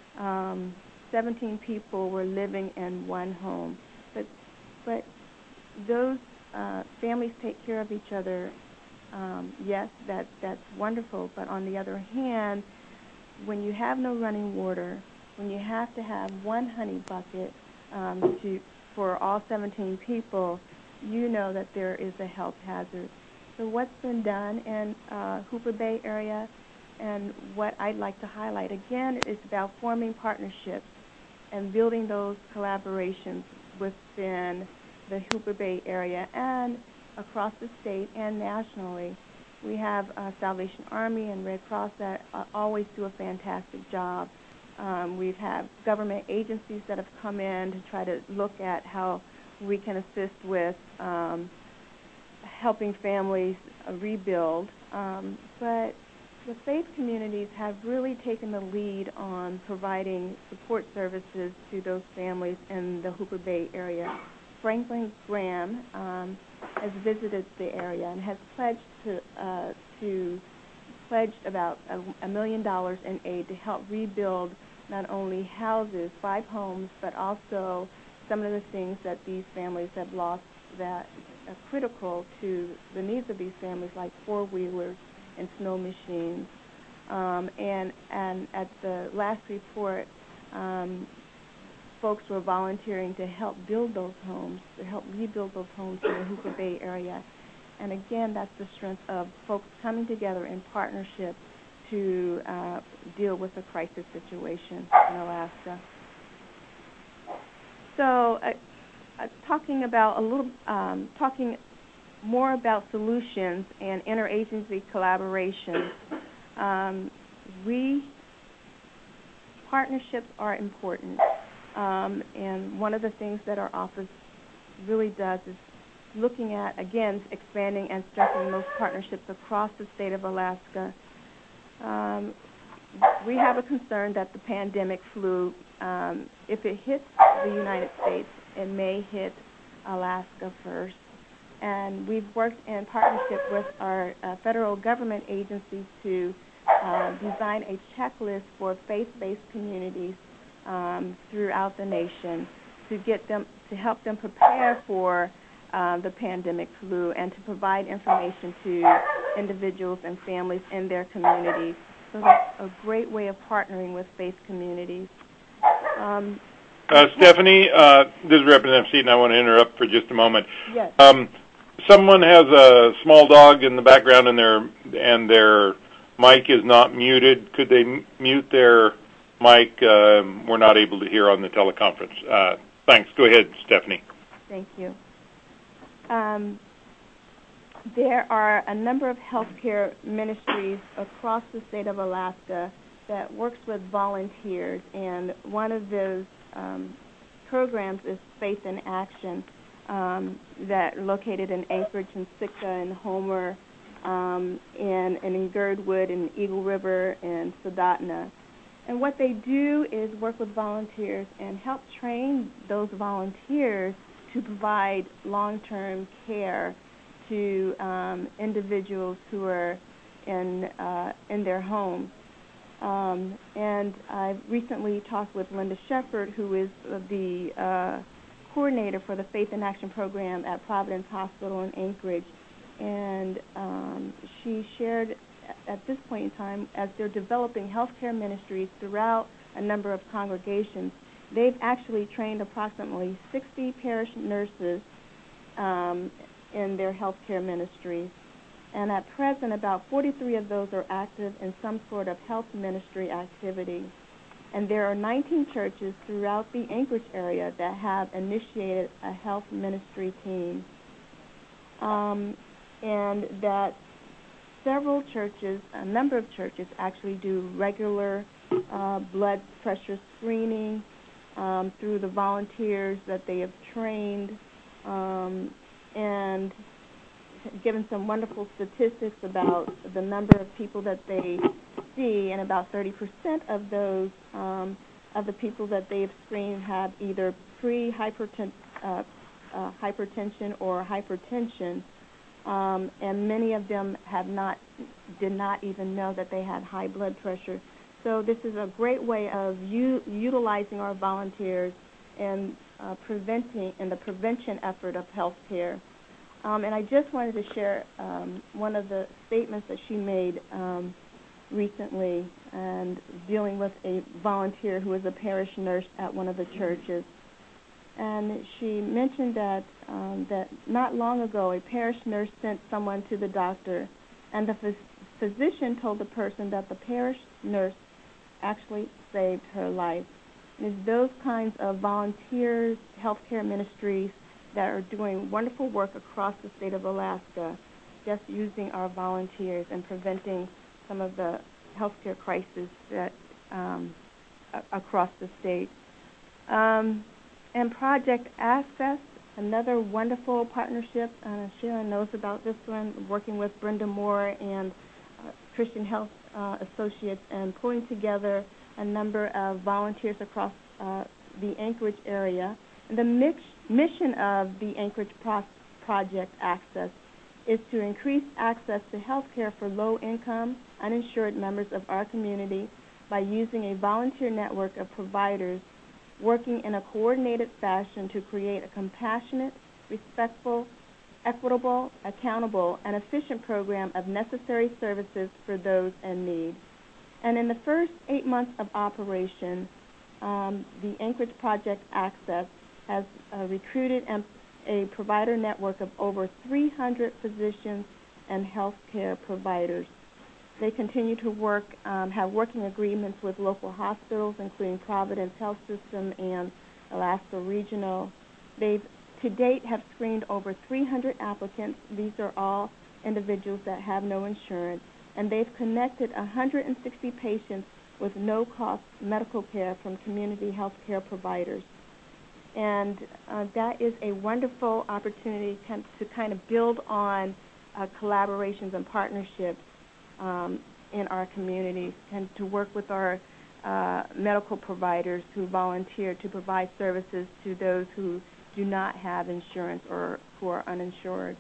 [SPEAKER 7] um, seventeen people were living in one home. But, but those uh, families take care of each other. Um, yes, that, that's wonderful. But on the other hand, when you have no running water, when you have to have one honey bucket um, to for all seventeen people, you know that there is a health hazard. So what's been done in uh, Hooper Bay area, and what I'd like to highlight again, is about forming partnerships and building those collaborations within the Hooper Bay area and across the state and nationally. We have uh, Salvation Army and Red Cross that uh, always do a fantastic job. Um, we've had government agencies that have come in to try to look at how we can assist with um, helping families uh, rebuild. Um, but the faith communities have really taken the lead on providing support services to those families in the Hooper Bay area. Franklin Graham um, has visited the area and has pledged to uh, to pledged about a, a million dollars in aid to help rebuild not only houses, five homes, but also some of the things that these families have lost that are critical to the needs of these families, like four-wheelers and snow machines. Um, and and at the last report, um, folks were volunteering to help build those homes, to help rebuild those homes in the Hooper Bay area. And again, that's the strength of folks coming together in partnership to uh, deal with a crisis situation in Alaska. So, uh, uh, talking about a little, um, talking more about solutions and interagency collaboration. Um, we partnerships are important. Um, and one of the things that our office really does is looking at, again, expanding and strengthening those partnerships across the state of Alaska. Um, we have a concern that the pandemic flu, um, if it hits the United States, it may hit Alaska first. And we've worked in partnership with our uh, federal government agencies to uh, design a checklist for faith-based communities Um, throughout the nation to get them to help them prepare for uh, the pandemic flu and to provide information to individuals and families in their communities So that's a great way of partnering with faith communities. Um,
[SPEAKER 2] uh, Stephanie, uh, this is Representative Seaton. I want to interrupt for just a moment.
[SPEAKER 7] Yes.
[SPEAKER 2] Um, someone has a small dog in the background and their and their mic is not muted. Could they m- mute their mic? Um, we're not able to hear on the teleconference. Uh, thanks. Go ahead, Stephanie.
[SPEAKER 7] Thank you. Um, there are a number of healthcare ministries across the state of Alaska that works with volunteers, and one of those um, programs is Faith in Action, um, that located in Anchorage and Sitka and Homer, um, and, and in Girdwood and Eagle River and Soldotna. And what they do is work with volunteers and help train those volunteers to provide long-term care to um, individuals who are in uh, in their homes. Um, and I recently talked with Linda Shepard, who is the uh, coordinator for the Faith in Action program at Providence Hospital in Anchorage. And um, she shared at this point in time, as they're developing healthcare ministries throughout a number of congregations, they've actually trained approximately sixty parish nurses um, in their healthcare ministries. And at present, about forty-three of those are active in some sort of health ministry activity. And there are nineteen churches throughout the Anchorage area that have initiated a health ministry team. Um, and that several churches, a number of churches, actually do regular uh, blood pressure screening um, through the volunteers that they have trained, um, and given some wonderful statistics about the number of people that they see, and about thirty percent of those um, of the people that they have screened have either pre-hypertension uh, uh, hypertension or hypertension. Um, and many of them have not, did not even know that they had high blood pressure. So this is a great way of u- utilizing our volunteers in uh, preventing, in the prevention effort of health care. Um, and I just wanted to share um, one of the statements that she made um, recently, and dealing with a volunteer who is a parish nurse at one of the churches. And she mentioned that um, that not long ago a parish nurse sent someone to the doctor, and the phys- physician told the person that the parish nurse actually saved her life. And it's those kinds of volunteers, healthcare ministries that are doing wonderful work across the state of Alaska, just using our volunteers and preventing some of the healthcare crises that um, a- across the state. Um, And Project Access, another wonderful partnership. Uh, Sharon knows about this one, working with Brenda Moore and uh, Christian Health uh, Associates, and pulling together a number of volunteers across uh, the Anchorage area. And the mix, mission of the Anchorage Pro- Project Access is to increase access to health care for low-income, uninsured members of our community by using a volunteer network of providers working in a coordinated fashion to create a compassionate, respectful, equitable, accountable, and efficient program of necessary services for those in need. And in the first eight months of operation, um, the Anchorage Project Access has uh, recruited a provider network of over three hundred physicians and healthcare providers. They continue to work, um, have working agreements with local hospitals, including Providence Health System and Alaska Regional. They've, to date, have screened over three hundred applicants. These are all individuals that have no insurance. And they've connected one hundred sixty patients with no-cost medical care from community health care providers. And uh, that is a wonderful opportunity to kind of build on uh, collaborations and partnerships Um, in our communities, and to work with our uh, medical providers who volunteer to provide services to those who do not have insurance or who are uninsured.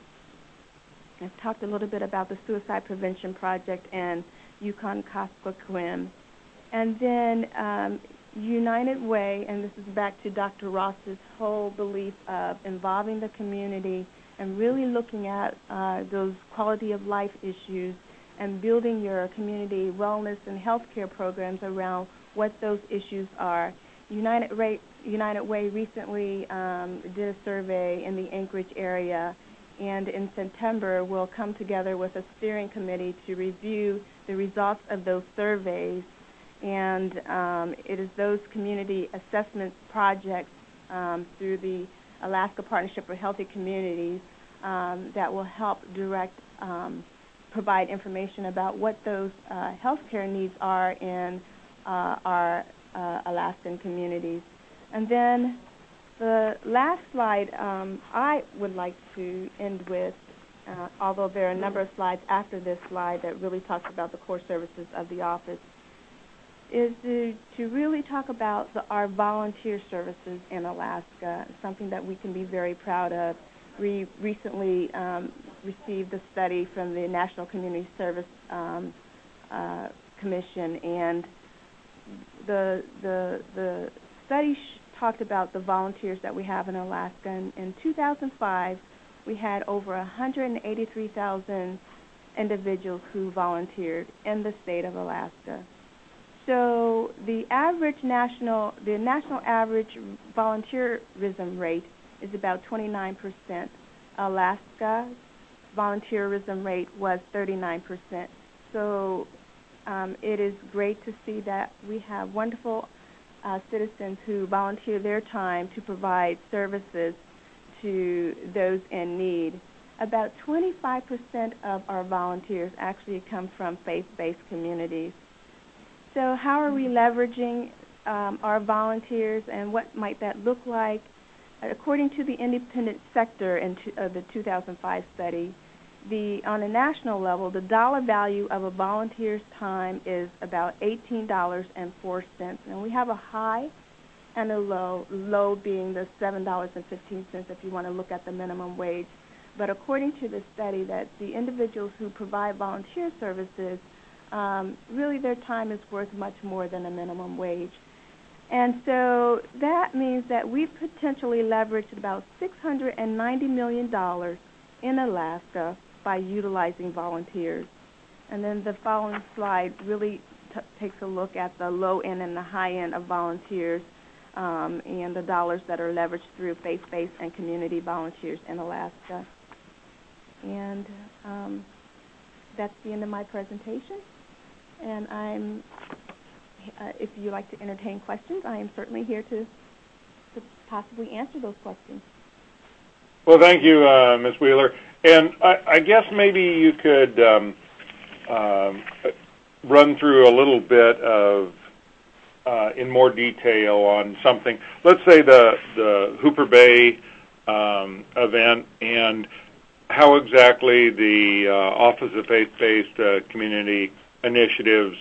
[SPEAKER 7] I've talked a little bit about the Suicide Prevention Project and Yukon-Kuskokwim. And then um, United Way, and this is back to Doctor Ross's whole belief of involving the community and really looking at uh, those quality of life issues and building your community wellness and healthcare programs around what those issues are. United Way, United Way recently um, did a survey in the Anchorage area, and in September we'll come together with a steering committee to review the results of those surveys. And um, it is those community assessment projects um, through the Alaska Partnership for Healthy Communities um, that will help direct, um, provide information about what those uh, healthcare needs are in uh, our uh, Alaskan communities. And then the last slide um, I would like to end with, uh, although there are a number of slides after this slide that really talks about the core services of the office, is to, to really talk about the, our volunteer services in Alaska, something that we can be very proud of. We recently um, received a study from the National Community Service um, uh, Commission, and the, the, the study sh talked about the volunteers that we have in Alaska. And in two thousand five, we had over one hundred eighty-three thousand individuals who volunteered in the state of Alaska. So the average national, the national average volunteerism rate is about twenty-nine percent. Alaska's volunteerism rate was thirty-nine percent. So um, it is great to see that we have wonderful uh, citizens who volunteer their time to provide services to those in need. About twenty-five percent of our volunteers actually come from faith-based communities. So how are we leveraging um, our volunteers, and what might that look like? According to the independent sector in to, uh, the two thousand five study, the, on a national level, the dollar value of a volunteer's time is about eighteen dollars and four cents. And we have a high and a low, low being the seven dollars and fifteen cents if you want to look at the minimum wage. But according to the study, that the individuals who provide volunteer services, Um, really their time is worth much more than a minimum wage. And so that means that we've potentially leveraged about six hundred ninety million dollars in Alaska by utilizing volunteers. And then the following slide really t takes a look at the low end and the high end of volunteers um, and the dollars that are leveraged through faith-based and community volunteers in Alaska. And um, that's the end of my presentation. And I'm, uh, if you like to entertain questions, I am certainly here to, to possibly answer those questions.
[SPEAKER 2] Well, thank you, uh, Miz Wheeler. And I, I guess maybe you could um, um, run through a little bit of, uh, in more detail on something. Let's say the, the Hooper Bay um, event, and how exactly the uh, Office of Faith-Based uh, Community Initiatives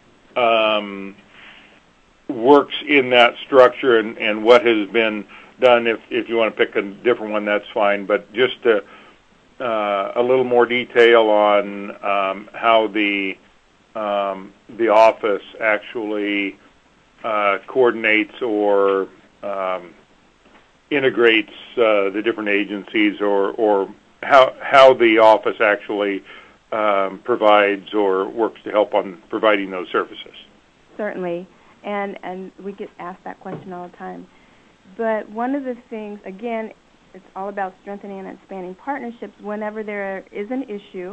[SPEAKER 2] um, works in that structure, and, and what has been done. If, if you want to pick a different one, that's fine, but just to, uh, a little more detail on um, how the um, the office actually uh, coordinates or um, integrates uh, the different agencies, or, or how how the office actually Um, provides or works to help on providing those services.
[SPEAKER 7] Certainly, and and we get asked that question all the time. But one of the things, again, it's all about strengthening and expanding partnerships whenever there is an issue.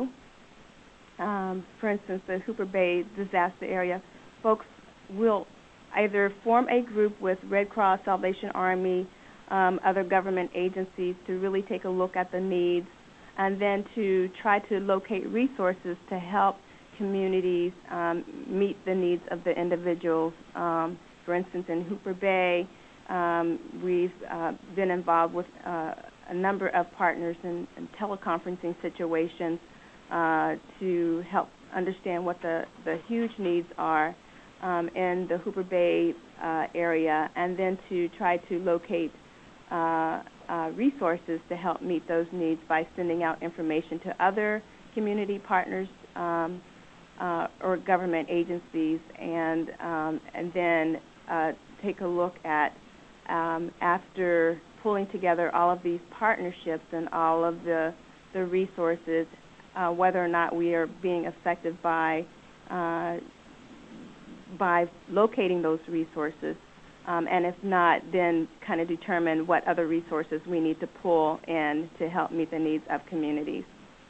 [SPEAKER 7] Um, for instance, the Hooper Bay disaster area, folks will either form a group with Red Cross, Salvation Army, um, other government agencies to really take a look at the needs, and then to try to locate resources to help communities um, meet the needs of the individuals. Um, for instance, in Hooper Bay, um, we've uh, been involved with uh, a number of partners in, in teleconferencing situations uh, to help understand what the, the huge needs are um, in the Hooper Bay uh, area, and then to try to locate uh, uh, resources to help meet those needs by sending out information to other community partners um, uh, or government agencies, and um, and then uh, take a look at, um, after pulling together all of these partnerships and all of the the resources, uh, whether or not we are being effective by uh, by locating those resources, um, and if not, then kind of determine what other resources we need to pull in to help meet the needs of communities.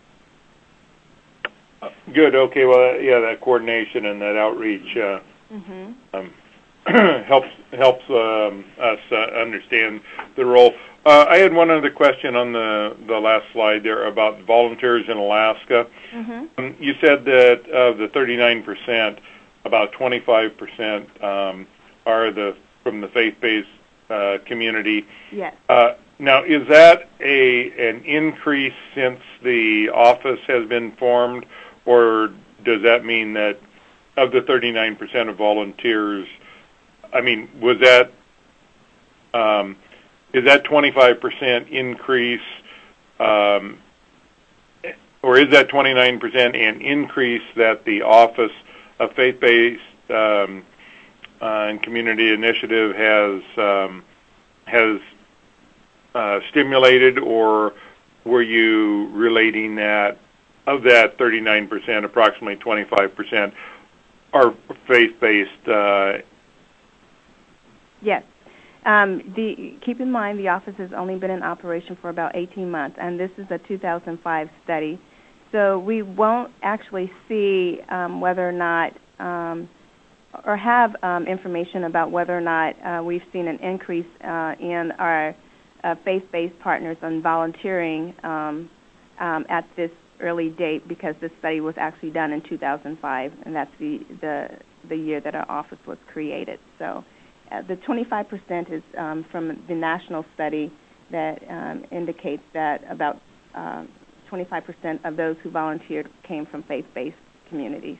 [SPEAKER 2] Uh, good. Okay. Well, yeah, that coordination and that outreach uh,
[SPEAKER 7] mm-hmm.
[SPEAKER 2] um, helps helps um, us uh, understand the role. Uh, I had one other question on the the last slide there about volunteers in Alaska.
[SPEAKER 7] Mm-hmm.
[SPEAKER 2] Um, you said that of the thirty-nine percent, about twenty-five percent um, are the from the faith-based uh, community.
[SPEAKER 7] Yes.
[SPEAKER 2] Uh, now, is that a an increase since the office has been formed, or does that mean that of the thirty-nine percent of volunteers, I mean, was that um, is that twenty-five percent increase, um, or is that twenty-nine percent an increase that the Office of Faith-Based um, uh, and Community Initiative has um, has uh, stimulated, or were you relating that of that thirty-nine percent, approximately twenty-five percent are faith-based? Uh,
[SPEAKER 7] yes. Um, the, keep in mind the office has only been in operation for about eighteen months, and this is a two thousand five study. So we won't actually see um, whether or not, um, or have um, information about whether or not uh, we've seen an increase uh, in our uh, faith-based partners on volunteering um, um, at this early date, because this study was actually done in two thousand five, and that's the, the, the year that our office was created. So uh, the twenty-five percent is um, from the national study that um, indicates that about uh, twenty-five percent of those who volunteered came from faith-based communities.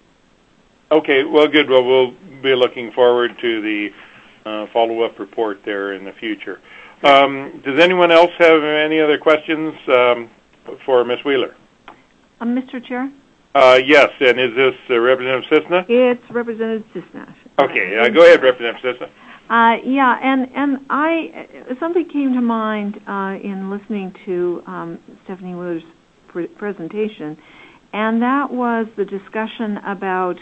[SPEAKER 2] Okay, well, good. Well, we'll be looking forward to the uh, follow-up report there in the future. Um, does anyone else have any other questions um, for Miz Wheeler?
[SPEAKER 3] Um, Mister Chair?
[SPEAKER 2] Uh, yes, and is this uh, Representative Cisna?
[SPEAKER 3] It's Representative Cisna.
[SPEAKER 2] Okay, uh, go ahead, Representative Cisna.
[SPEAKER 3] Uh, yeah, and, and I, something came to mind uh, in listening to um, Stephanie Wheeler's pre- presentation, and that was the discussion about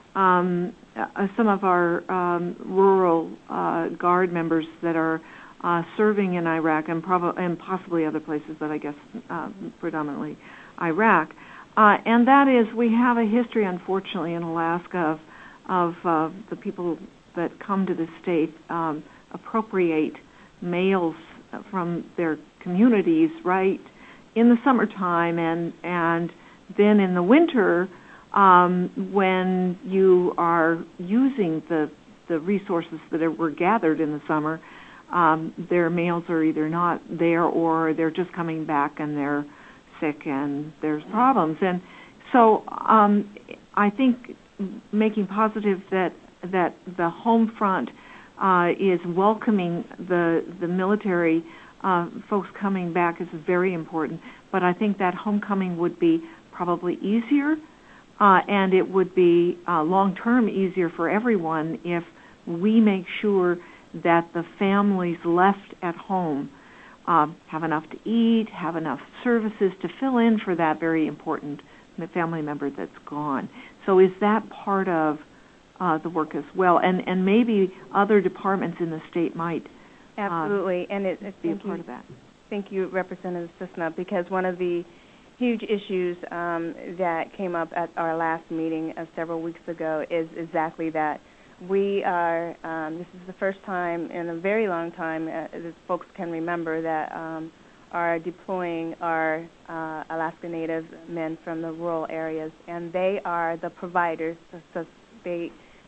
[SPEAKER 3] um, uh, some of our um, rural uh, Guard members that are uh, serving in Iraq and, prob- and possibly other places, but I guess uh, predominantly Iraq. Uh, and that is, we have a history, unfortunately, in Alaska of, of uh, the people that come to the state um, appropriate males from their communities right in the summertime, and and then in the winter um, when you are using the the resources that are, were gathered in the summer, um, their males are either not there or they're just coming back and they're sick and there's problems. And so um, I think making positive that that the home front uh, is welcoming the the military uh, folks coming back is very important. But I think that homecoming would be probably easier, uh, and it would be uh, long-term easier for everyone if we make sure that the families left at home uh, have enough to eat, have enough services to fill in for that very important family member that's gone. So is that part of Uh, the work as well, and and maybe other departments in the state might
[SPEAKER 7] absolutely,
[SPEAKER 3] uh,
[SPEAKER 7] and it, it
[SPEAKER 3] be a
[SPEAKER 7] thank
[SPEAKER 3] part
[SPEAKER 7] you,
[SPEAKER 3] of that.
[SPEAKER 7] Thank you, Representative Cisna, because one of the huge issues um, that came up at our last meeting uh, several weeks ago is exactly that. We are. Um, this is the first time in a very long time uh, that folks can remember that um, are deploying our uh, Alaska Native men from the rural areas, and they are the providers. So they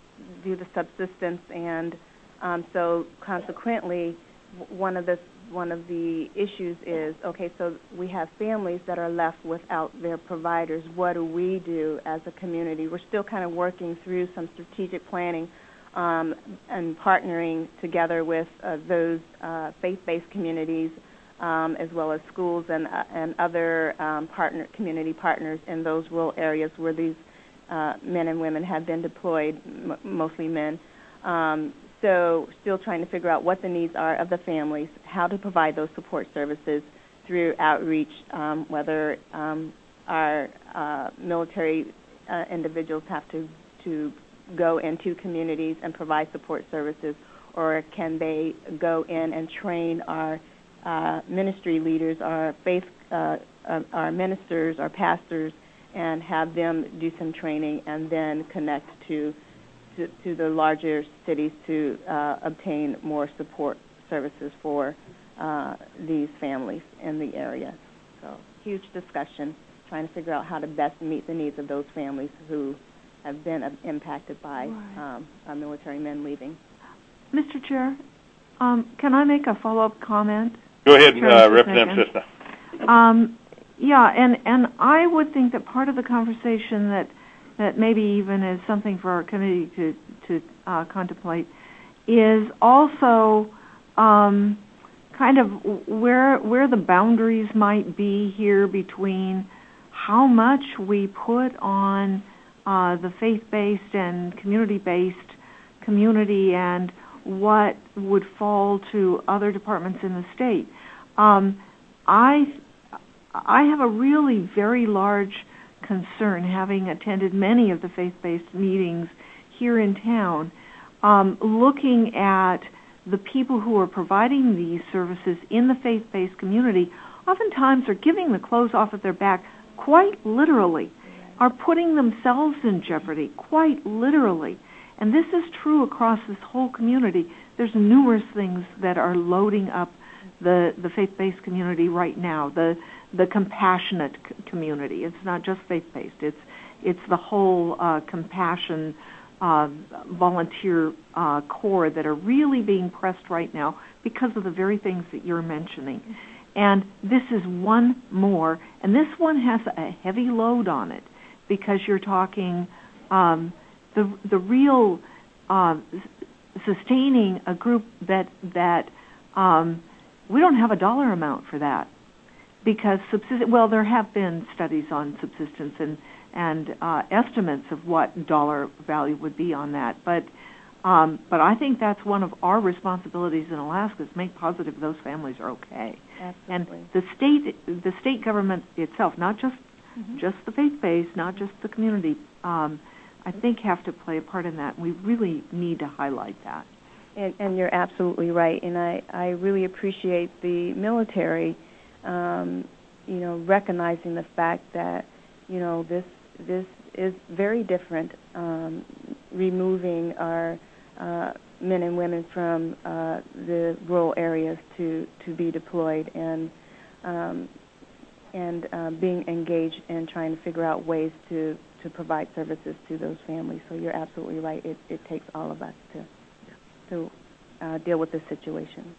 [SPEAKER 7] do the subsistence, and um, so consequently, one of the one of the issues is, okay, so we have families that are left without their providers. What do we do as a community? We're still kind of working through some strategic planning um, and partnering together with uh, those uh, faith-based communities, um, as well as schools and uh, and other um, partner community partners in those rural areas where these Uh, men and women have been deployed, m- mostly men. Um, so still trying to figure out what the needs are of the families, how to provide those support services through outreach, um, whether um, our uh, military uh, individuals have to, to go into communities and provide support services, or can they go in and train our uh, ministry leaders, our faith, uh, uh, our ministers, our pastors, and have them do some training and then connect to to, to the larger cities to uh, obtain more support services for uh, these families in the area. So, huge discussion, trying to figure out how to best meet the needs of those families who have been uh, impacted by
[SPEAKER 3] right.
[SPEAKER 7] um, our military men leaving.
[SPEAKER 3] Mister Chair, um, can I make a follow-up comment?
[SPEAKER 2] Go ahead, uh, Representative Cisna.
[SPEAKER 3] Um, yeah, and, and I would think that part of the conversation that that maybe even is something for our committee to, to uh, contemplate is also um, kind of where where the boundaries might be here between how much we put on uh, the faith-based and community-based community and what would fall to other departments in the state. Um, I I have a really very large concern, having attended many of the faith-based meetings here in town, um, looking at the people who are providing these services in the faith-based community, oftentimes are giving the clothes off of their back quite literally, are putting themselves in jeopardy quite literally. And this is true across this whole community. There's numerous things that are loading up the, the faith-based community right now. The the compassionate c- community. It's not just faith-based. It's it's the whole uh, compassion uh, volunteer uh, core that are really being pressed right now because of the very things that you're mentioning. And this is one more, and this one has a heavy load on it because you're talking um, the the real uh, sustaining a group that that um, we don't have a dollar amount for that. Because subsist- well, there have been studies on subsistence and and uh, estimates of what dollar value would be on that, but um, but I think that's one of our responsibilities in Alaska, is make positive those families are okay.
[SPEAKER 7] Absolutely.
[SPEAKER 3] And the state, the state government itself, not just
[SPEAKER 7] mm-hmm.
[SPEAKER 3] just the faith-based, not just the community, um, I think have to play a part in that. And we really need to highlight that.
[SPEAKER 7] And, and you're absolutely right. And I, I really appreciate the military. Um, you know, recognizing the fact that, you know, this this is very different, um, removing our uh, men and women from uh, the rural areas to, to be deployed and um, and uh, being engaged in trying to figure out ways to, to provide services to those families. So you're absolutely right. It, it takes all of us to to uh, deal with this situation.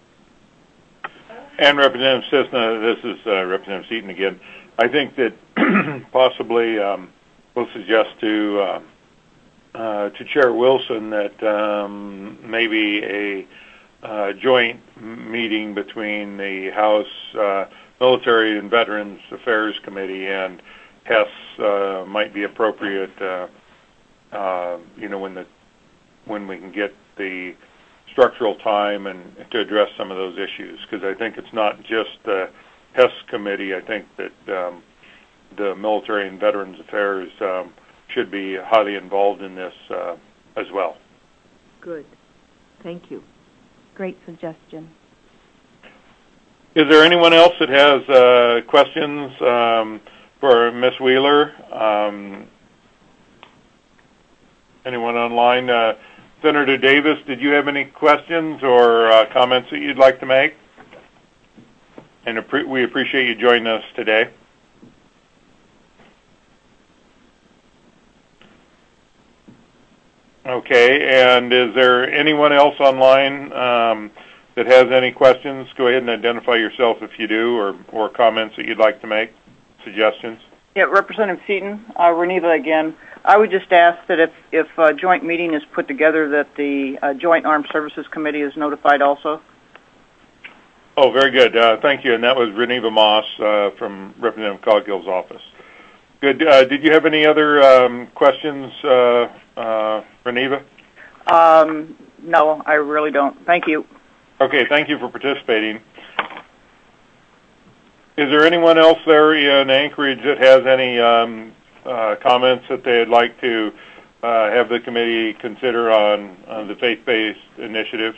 [SPEAKER 2] And Representative Cisna, this is uh, Representative Seaton again. I think that possibly um, we'll suggest to uh, uh, to Chair Wilson that um, maybe a uh, joint meeting between the House uh, Military and Veterans Affairs Committee and Hess uh, might be appropriate. Uh, uh, you know, when the when we can get the structural time and to address some of those issues, because I think it's not just the Hess committee. I think that um, the Military and Veterans Affairs um, should be highly involved in this uh, as well.
[SPEAKER 3] Good. Thank you.
[SPEAKER 7] Great suggestion.
[SPEAKER 2] Is there anyone else that has uh, questions um, for Miz Wheeler? Um, anyone online? Uh, Senator Davis, did you have any questions or uh, comments that you'd like to make? And appre- we appreciate you joining us today. Okay, and is there anyone else online um, that has any questions? Go ahead and identify yourself if you do, or, or comments that you'd like to make, suggestions.
[SPEAKER 8] Yeah, Representative Seaton, uh, Reneva again. I would just ask that if, if a joint meeting is put together, that the uh, Joint Armed Services Committee is notified also.
[SPEAKER 2] Oh, very good. Uh, thank you. And that was Reneva Moss uh, from Representative Coggill's office. Good. Uh, did you have any other um, questions, uh, uh, Reneva?
[SPEAKER 8] Um, no, I really don't. Thank you.
[SPEAKER 2] Okay, thank you for participating. Is there anyone else there in Anchorage that has any um, uh, comments that they'd like to uh, have the committee consider on, on the faith-based initiatives?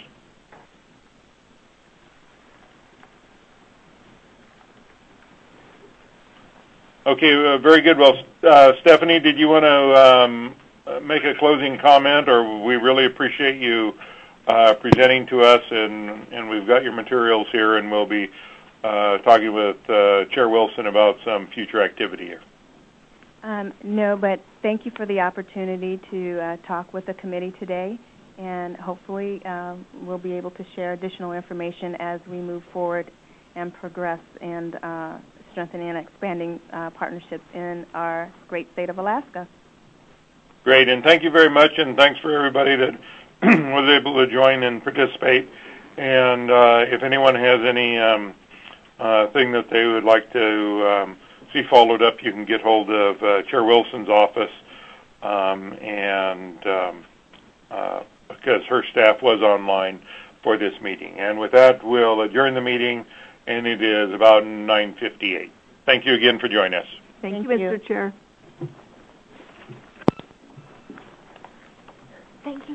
[SPEAKER 2] Okay, uh, very good. Well, uh, Stephanie, did you want to um, make a closing comment, or we really appreciate you uh, presenting to us, and, and we've got your materials here, and we'll be uh, talking with uh, Chair Wilson about some future activity here.
[SPEAKER 7] Um, no, but thank you for the opportunity to uh, talk with the committee today, and hopefully um, we'll be able to share additional information as we move forward and progress and uh, strengthening and expanding uh, partnerships in our great state of Alaska.
[SPEAKER 2] Great, and thank you very much, and thanks for everybody that was able to join and participate. And uh, if anyone has any um, uh, thing that they would like to um, see followed up, you can get hold of uh, Chair Wilson's office, um, and um, uh, because her staff was online for this meeting. And with that, we'll adjourn the meeting, and it is about nine fifty-eight. Thank you again for joining us.
[SPEAKER 3] Thank,
[SPEAKER 7] Thank
[SPEAKER 3] you,
[SPEAKER 7] you.
[SPEAKER 3] Mister Chair.
[SPEAKER 7] Thank you.